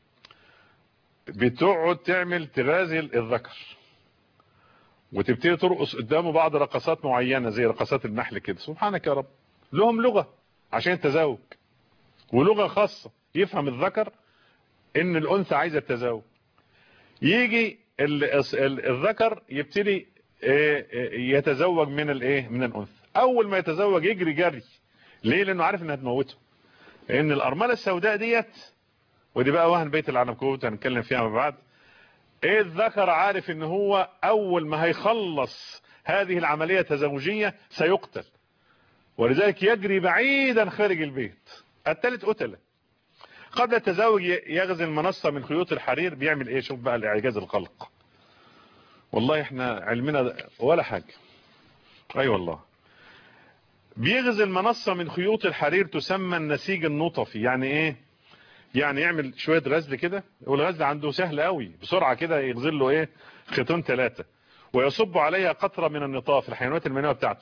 Speaker 1: بتقعد تغازل الذكر، وتبتدي ترقص قدامه بعض رقصات معينة زي رقصات النحل كده. سبحانك يا رب. لهم لغة عشان التزاوج، ولغة خاصة يفهم الذكر ان الانثى عايزة التزاوج. يجي الذكر يبتدي يتزوج من الانثى. اول ما يتزوج يجري جري. ليه؟ لانه عارف انها هتموته. لان الارملة السوداء ديت، ودي بقى وهن بيت العنكبوت هنتكلم فيها مع بعض. الذكر عارف ان هو اول ما هيخلص هذه العملية التزوجية سيقتل، ولذلك يجري بعيدا خارج البيت. قتلت قتلة. قبل التزاوج يغزل منصة من خيوط الحرير. بيعمل ايه؟ شوف بقى الاعجاز الخلق. والله احنا علمنا ولا حاجة. اي والله. بيغزل منصة من خيوط الحرير تسمى النسيج النطفي. يعني ايه؟ يعني يعمل شوية غزل كده، والغزل عنده سهل قوي، بسرعة كده يغزل له خيطين 3، ويصب عليها قطرة من النطاف، الحيوانات المنوية بتاعته،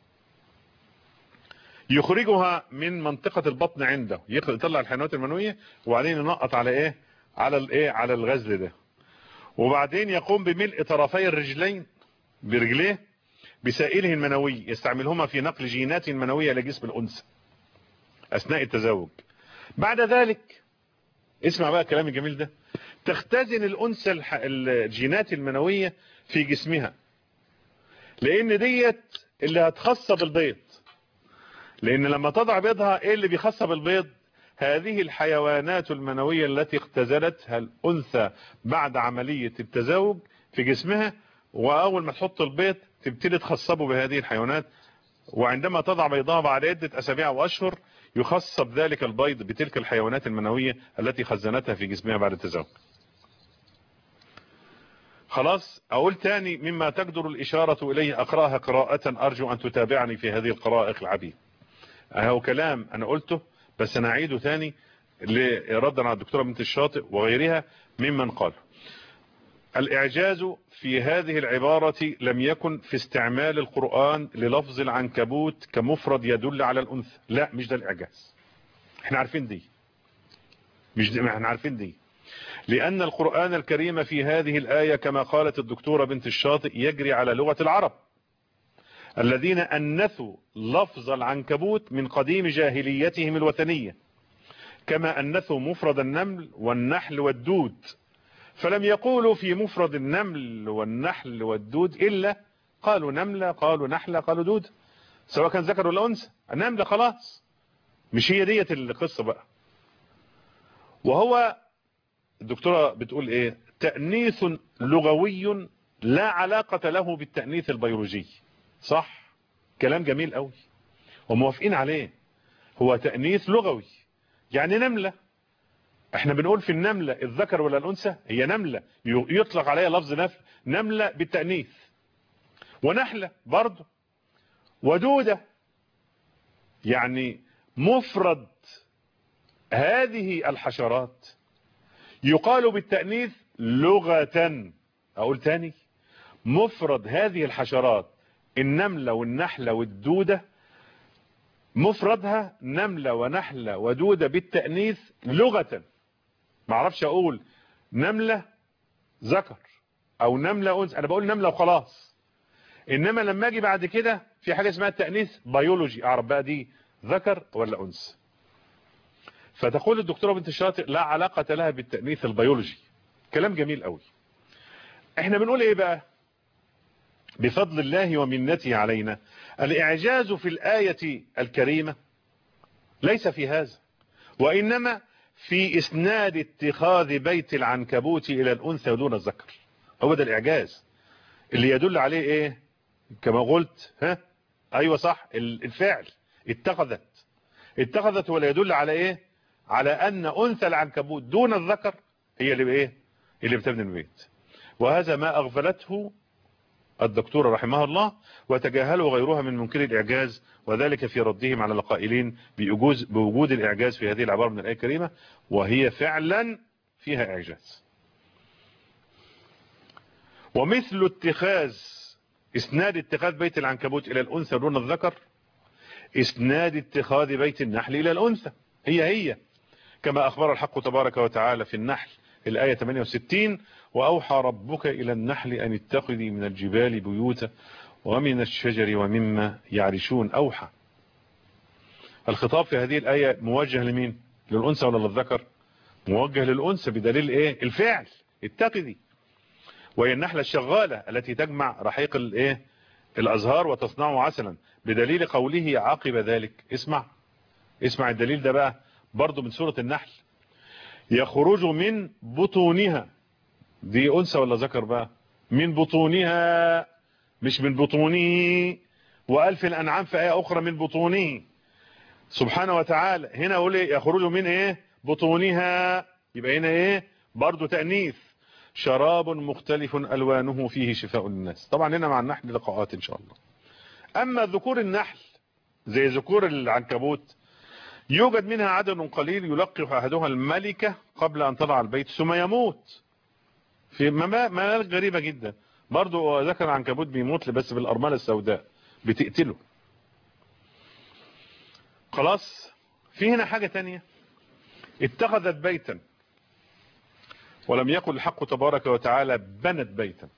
Speaker 1: يخرجها من منطقة البطن عنده، يطلع الحيوانات المنوية وبعدين ينقط على على الغزل ده. وبعدين يقوم بملء طرفي الرجلين برجليه بسائله المنوي، يستعملهما في نقل جينات منوية إلى جسم الأنثى أثناء التزاوج. بعد ذلك اسمع بقى الكلام الجميل ده. تختزن الأنثى الجينات المنوية في جسمها، لأن ديت اللي هتخصب البيض. لأن لما تضع بيضها ايه اللي بيخصب البيض؟ هذه الحيوانات المنوية التي اختزلتها الأنثى بعد عملية التزاوج في جسمها، وأول ما تحط البيض تبتدي تخصبه بهذه الحيوانات. وعندما تضع بيضها بعد عدة أسابيع وأشهر يخصب ذلك البيض بتلك الحيوانات المنوية التي خزنتها في جسمها بعد التزاوج. خلاص. أقول تاني مما تقدر الإشارة إليه، أقرأها قراءة أرجو أن تتابعني في هذه القراءة العبيد. أهو كلام أنا قلته بس أنا أعيده تاني لردا على الدكتورة بنت الشاطئ وغيرها ممن قال. الإعجاز في هذه العبارة لم يكن في استعمال القرآن للفظ العنكبوت كمفرد يدل على الأنثى. لا، مش ده الإعجاز. احنا عارفين دي. احنا عارفين دي. لأن القرآن الكريم في هذه الآية كما قالت الدكتورة بنت الشاطئ يجري على لغة العرب الذين أنثوا لفظ العنكبوت من قديم جاهليتهم الوثنية، كما أنثوا مفرد النمل والنحل والدود، فلم يقولوا في مفرد النمل والنحل والدود إلا قالوا نملة، قالوا نحلة، قالوا دود، سواء كان ذكر ولا أنثى. النملة خلاص، مش هي ديت القصة بقى. وهو الدكتورة بتقول ايه؟ تأنيث لغوي لا علاقة له بالتأنيث البيولوجي. صح، كلام جميل قوي وموافقين عليه. هو تأنيث لغوي. يعني نملة، احنا بنقول في النملة الذكر ولا الأنثى؟ هي نملة يطلق عليها لفظ نملة بالتأنيث. ونحلة برضه، ودودة. يعني مفرد هذه الحشرات يقال بالتأنيث لغة. أقول تاني، مفرد هذه الحشرات النملة والنحلة والدودة، مفردها نملة ونحلة ودودة بالتأنيث لغة. ما اعرفش أقول نملة ذكر أو نملة أنثى، أنا بقول نملة وخلاص. انما لما اجي بعد كده في حاجة اسمها التأنيث بيولوجي، اعرف بقى دي ذكر ولا انثى. فتقول الدكتورة بنت الشاطئ لا علاقة لها بالتأنيث البيولوجي. كلام جميل قوي. احنا بنقول ايه بقى؟ بفضل الله ومنته علينا الاعجاز في الآية الكريمة ليس في هذا، وانما في اسناد اتخاذ بيت العنكبوت الى الانثى دون الذكر. هو ده الاعجاز اللي يدل عليه ايه؟ كما قلت ايوه صح، الفعل اتخذت ولا يدل على ايه؟ على ان انثى العنكبوت دون الذكر هي اللي ايه؟ اللي بتبني البيت. وهذا ما اغفلته الدكتور رحمه الله وتجاهله غيرها من منكري الاعجاز، وذلك في ردهم على القائلين بوجود الاعجاز في هذه العبارة من الآية الكريمة، وهي فعلا فيها اعجاز. ومثل اسناد اتخاذ بيت العنكبوت الى الانثى دون الذكر اسناد اتخاذ بيت النحل الى الانثى، هي كما اخبر الحق تبارك وتعالى في النحل الآية 68: وأوحى ربك إلى النحل أن اتخذي من الجبال بيوتا ومن الشجر ومما يعرشون. أوحى. الخطاب في هذه الآية موجه لمين؟ للأنثى ولا للذكر؟ موجه للأنثى بدليل إيه؟ الفعل اتخذي. وهي النحلة الشغالة التي تجمع رحيق الإيه؟ الأزهار وتصنعه عسلا، بدليل قوله عقب ذلك. اسمع الدليل ده بقى برضو من سورة النحل: يخرج من بطونها. دي انثى ولا ذكر بقى؟ من بطونها مش من بطونه. وقال في الانعام في آية اخرى من بطونه سبحانه وتعالى. هنا اقول ايه؟ يخرج من ايه؟ بطونها. يبقى هنا ايه؟ برضو تأنيث. شراب مختلف الوانه فيه شفاء للناس. طبعا هنا مع النحل لقاءات ان شاء الله. اما ذكور النحل زي ذكور العنكبوت يوجد منها عدد قليل يلقح أحدها الملكة قبل أن تضع البيت ثم يموت في منال غريبة جدا. برضو ذكر العنكبوت بيموت بس بالأرملة السوداء بتقتله. خلاص. في هنا حاجة تانية: اتخذت بيتا، ولم يقل الحق تبارك وتعالى بنت بيتا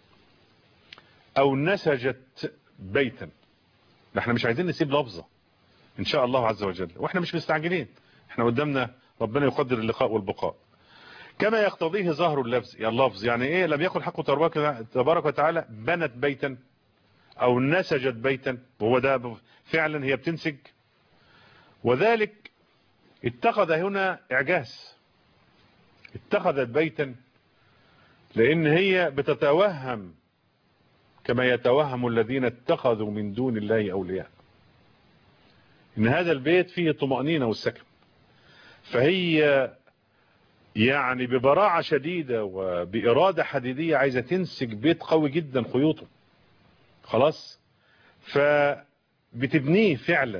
Speaker 1: أو نسجت بيتا. احنا مش عايزين نسيب لفظة ان شاء الله عز وجل، واحنا مش مستعجلين، احنا قدامنا ربنا يقدر اللقاء والبقاء كما يقتضيه ظهر اللفظ. يعني ايه؟ لم يقل حق تبارك وتعالى بنت بيتا او نسجت بيتا، وهو ده فعلا هي بتنسج. وذلك اتخذ هنا اعجاز. اتخذت بيتا لان هي بتتوهم كما يتوهم الذين اتخذوا من دون الله اولياء ان هذا البيت فيه الطمأنينة والسكن، فهي يعني ببراعة شديدة وبإرادة حديدية عايزة تنسج بيت قوي جدا خيوطه. خلاص. فبتبنيه فعلا،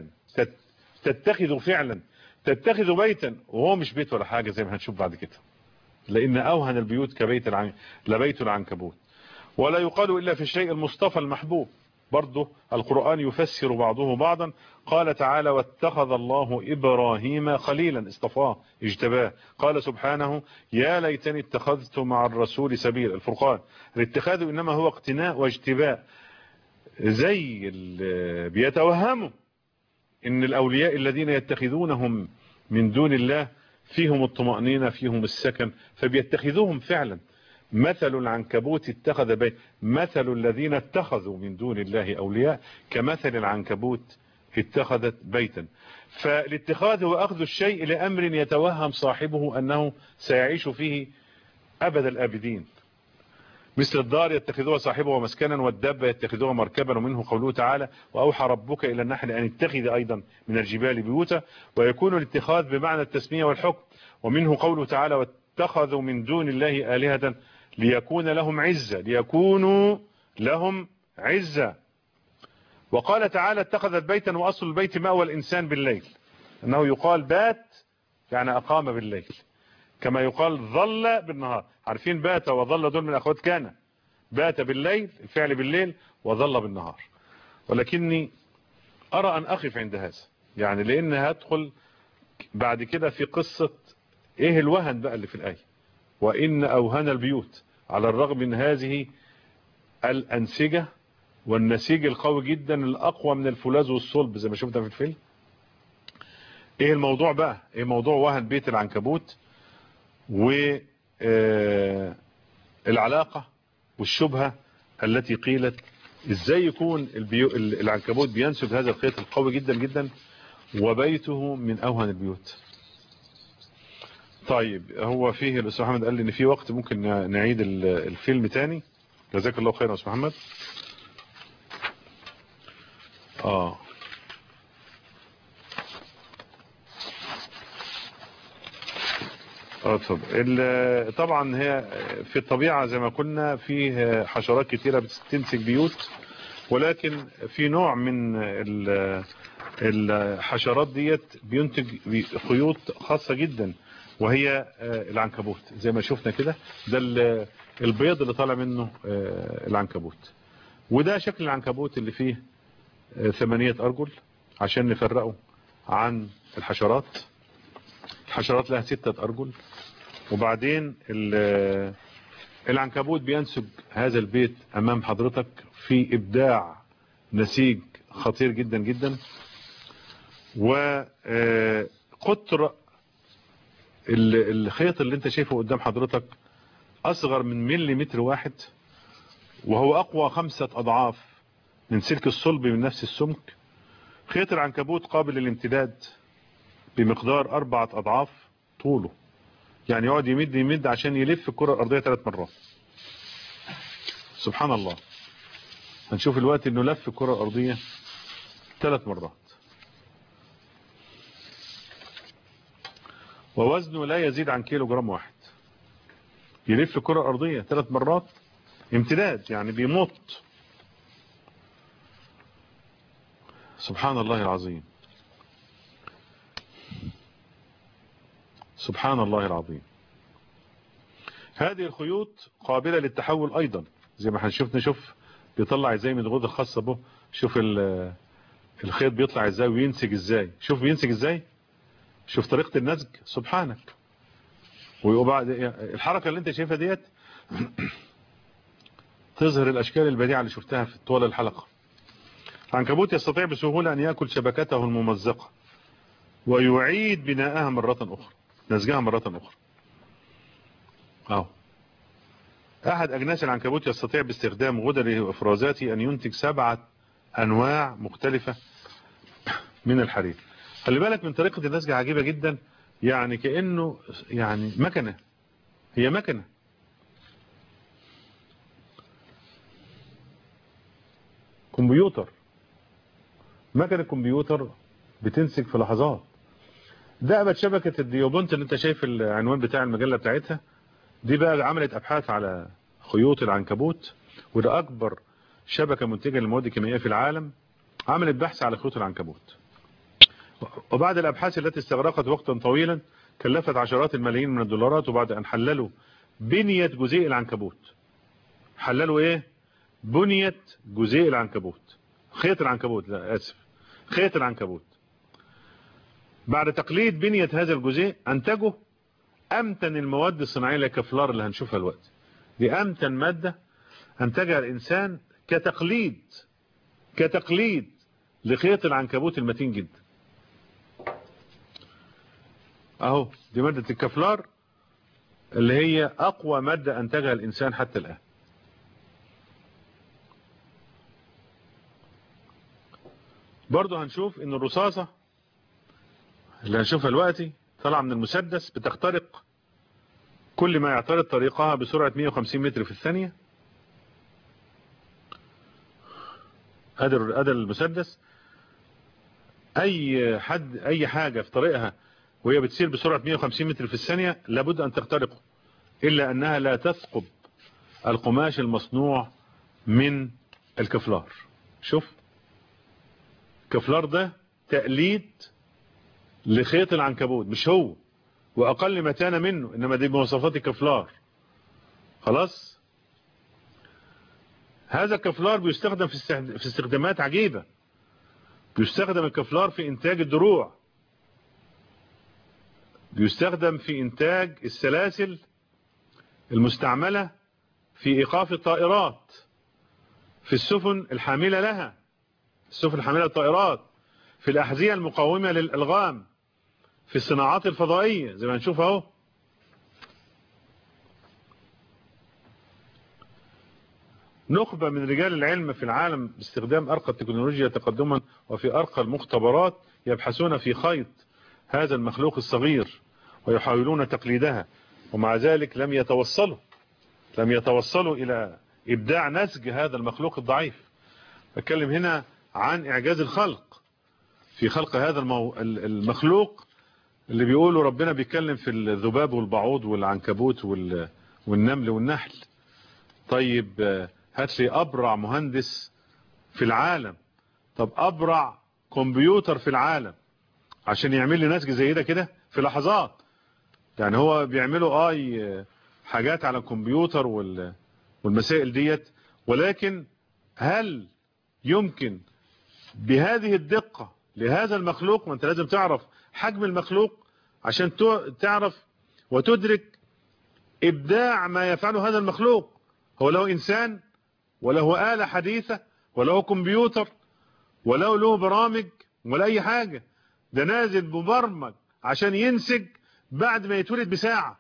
Speaker 1: تتخذ بيتا وهو مش بيت ولا حاجة زي ما هنشوف بعد كده، لأن أوهن البيوت لبيت العنكبوت. ولا يقال إلا في الشيء المصطفى المحبوب. برضه القرآن يفسر بعضه بعضا. قال تعالى: واتخذ الله إبراهيم خليلا، اصطفاه اجتباه. قال سبحانه: يا ليتني اتخذت مع الرسول سبيل. الفرقان. الاتخاذ إنما هو اقتناء واجتباء. زي اللي بيتوهموا إن الأولياء الذين يتخذونهم من دون الله فيهم الطمأنينة فيهم السكن، فبيتخذوهم فعلا. مثل العنكبوت اتخذ بيت، مثل الذين اتخذوا من دون الله أولياء كمثل العنكبوت اتخذت بيتا. فالاتخاذ هو أخذ الشيء لأمر يتوهم صاحبه أنه سيعيش فيه أبد الآبدين، مثل الدار يتخذوها صاحبه مسكنا، والدابة يتخذوها مركبا. ومنه قوله تعالى: وأوحى ربك إلى النحل أن اتخذ أيضا من الجبال بيوتا. ويكون الاتخاذ بمعنى التسمية والحكم. ومنه قوله تعالى: واتخذوا من دون الله آلهة ليكونوا لهم عزة. وقال تعالى: اتخذت بيتا، وأصل البيت مأوى الإنسان بالليل، أنه يقال بات يعني أقام بالليل، كما يقال ظل بالنهار. عارفين بات وظل دول من أخوات كان. بات بالليل الفعل بالليل، وظل بالنهار. ولكني أرى أن أقف عند هذا، يعني لأن هدخل بعد كده في قصة إيه الوهن بقى اللي في الآية. وإن أوهن البيوت على الرغم من هذه الأنسجة والنسيج القوي جدا الأقوى من الفولاذ والصلب زي ما شفنا في الفيلم. ايه الموضوع بقى؟ ايه موضوع وهن بيت العنكبوت والعلاقة والشبهة التي قيلت ازاي يكون العنكبوت بينسج هذا الخيط القوي جدا جدا وبيته من اوهن البيوت؟ طيب هو فيه الاستاذ محمد قال لي ان في وقت ممكن نعيد الفيلم تاني. جزاك الله خير يا استاذ محمد. اتفضل. طبعا هي في الطبيعة زي ما قلنا فيه حشرات كتيرة بتنسج بيوت، ولكن في نوع من الحشرات ديت بينتج خيوط خاصة جدا وهي العنكبوت. زي ما شفنا كده ده البيض اللي طالع منه العنكبوت، وده شكل العنكبوت اللي فيه 8 أرجل عشان نفرقه عن الحشرات. الحشرات لها 6 أرجل. وبعدين العنكبوت بينسج هذا البيت امام حضرتك في ابداع نسيج خطير جدا جدا. وقطر الخيط اللي انت شايفه قدام حضرتك اصغر من مليمتر واحد، وهو اقوى 5 أضعاف من سلك الصلب من نفس السمك. خيط العنكبوت قابل للامتداد بمقدار 4 أضعاف طوله، يعني يقعد يمد عشان يلف الكرة الأرضية 3 مرات. سبحان الله. هنشوف الوقت انه لف الكرة الأرضية 3 مرات، ووزنه لا يزيد عن كيلو جرام واحد. يلف الكرة الأرضية 3 مرات امتداد، يعني بيمط. سبحان الله العظيم. سبحان الله العظيم. هذه الخيوط قابلة للتحول أيضا زي ما هنشوف. نشوف بيطلع ازاي من الغدة الخاصة به. شوف الخيط بيطلع ازاي وينسج ازاي. شوف بينسج ازاي. شوف طريقة النسج سبحانك. وبعد الحركة اللي انت شايفها ديت تظهر الاشكال البديعة اللي شفتها في طول الحلقة. العنكبوت يستطيع بسهولة ان يأكل شبكته الممزقة ويعيد بناءها مرة اخرى، نسجها مرة اخرى. احد اجناس العنكبوت يستطيع باستخدام غدره وافرازاته ان ينتج 7 انواع مختلفة من الحرير. خلي بالك من طريقة النسج عجيبة جدا، يعني كأنه يعني مكنة. هي مكنة. كمبيوتر. مكنة كمبيوتر بتنسج في لحظات. ده بقى شبكة الديوبونت اللي انت شايف العنوان بتاع المجلة بتاعتها دي، بقى عملت ابحاث على خيوط العنكبوت، وده اكبر شبكة منتجة للمواد الكيميائية في العالم. عملت بحث على خيوط العنكبوت، وبعد الابحاث التي استغرقت وقتا طويلا كلفت عشرات الملايين من الدولارات، وبعد ان حللوا بنية جزيء العنكبوت. حللوا ايه؟ بنية جزيء العنكبوت. خيط العنكبوت، لا اسف، خيط العنكبوت. بعد تقليد بنية هذا الجزيء انتجوا امتن المواد الصناعية لكفلار اللي هنشوفها الوقت. دي امتن مادة انتجها الانسان كتقليد لخيط العنكبوت المتين جدا. اهو دي مادة الكفلار اللي هي اقوى مادة انتجها الانسان حتى الان. برضو هنشوف ان الرصاصة اللي هنشوفها دلوقتي طالعه من المسدس بتخترق كل ما يعترض طريقها بسرعة 150 متر في الثانية. ادي المسدس. اي حاجة في طريقها وهي بتسير بسرعة 150 متر في الثانية لابد ان تخترقه، الا انها لا تثقب القماش المصنوع من الكفلار. شوف الكفلار ده تقليد لخيط العنكبوت، مش هو، واقل متانة منه، انما دي بمواصفات الكفلار. خلاص. هذا الكفلار بيستخدم في استخدامات عجيبة. بيستخدم الكفلار في انتاج الدروع، بيستخدم في انتاج السلاسل المستعملة في ايقاف الطائرات، في السفن الحاملة لها، السفن الحاملة الطائرات، في الأحذية المقاومة للألغام، في الصناعات الفضائية زي ما نشوف اهو. نخبة من رجال العلم في العالم باستخدام أرقى التكنولوجيا تقدما وفي أرقى المختبرات يبحثون في خيط هذا المخلوق الصغير ويحاولون تقليدها، ومع ذلك لم يتوصلوا إلى إبداع نسج هذا المخلوق الضعيف. أتكلم هنا عن إعجاز الخلق في خلق هذا المخلوق اللي بيقولوا ربنا بيتكلم في الذباب والبعوض والعنكبوت والنمل والنحل. طيب هات لي أبرع مهندس في العالم، طب أبرع كمبيوتر في العالم عشان يعمل لي نسج زي ده كده في لحظات. يعني هو بيعملوا حاجات على الكمبيوتر والمسائل ديت، ولكن هل يمكن بهذه الدقة لهذا المخلوق؟ وانت لازم تعرف حجم المخلوق عشان تعرف وتدرك إبداع ما يفعله هذا المخلوق. هو له إنسان وله آلة حديثة وله كمبيوتر وله له برامج ولا أي حاجة، ده نازل مبرمج عشان ينسج بعد ما يتولد بساعة.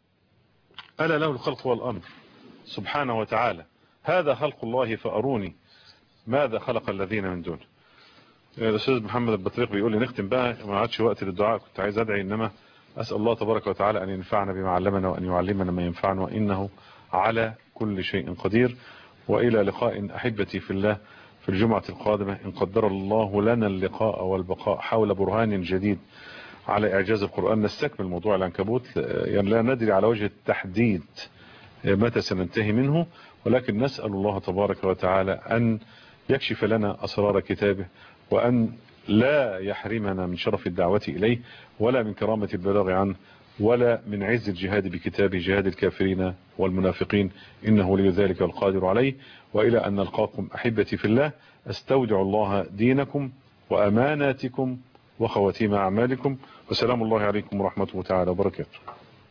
Speaker 1: ألا له الخلق والأمر سبحانه وتعالى. هذا خلق الله فأروني ماذا خلق الذين من دونه. الأستاذ محمد البطريق بيقول لي نختم بقى، ما عادش وقت للدعاء، كنت عايز أدعي، إنما أسأل الله تبارك وتعالى أن ينفعنا بما علمنا وأن يعلمنا ما ينفعنا وإنه على كل شيء قدير. وإلى لقاء أحبتي في الله في الجمعة القادمة إن قدر الله لنا اللقاء والبقاء حول برهان جديد على إعجاز القرآن. نستكمل موضوع العنكبوت، يعني لا ندري على وجه التحديد متى سننتهي منه، ولكن نسأل الله تبارك وتعالى أن يكشف لنا أسرار كتابه وأن لا يحرمنا من شرف الدعوة إليه ولا من كرامة البلاغ عنه ولا من عز الجهاد بكتابه جهاد الكافرين والمنافقين، إنه ولي ذلك والقادر عليه. وإلى أن نلقاكم أحبتي في الله، أستودع الله دينكم وأماناتكم وخواتيم أعمالكم، وسلام الله عليكم ورحمته تعالى وبركاته.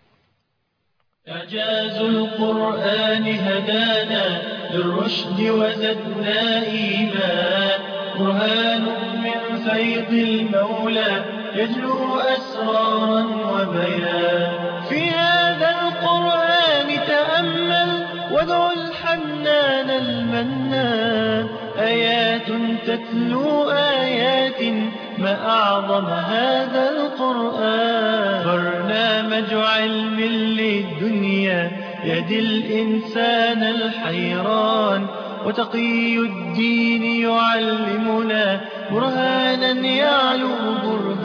Speaker 2: إعجاز القرآن هدانا للرشد وزدنا إيمان، برهان من فيض المولى يجلو أسرارا وبيان. في هذا القرآن تأمل وادع الحنان المنان، آيات تتلو آيات ما أعظم هذا القرآن. برنامج علم للدنيا يهدي الإنسان الحيران، وتقي الدين يعلمنا برهانا يعلو برهان.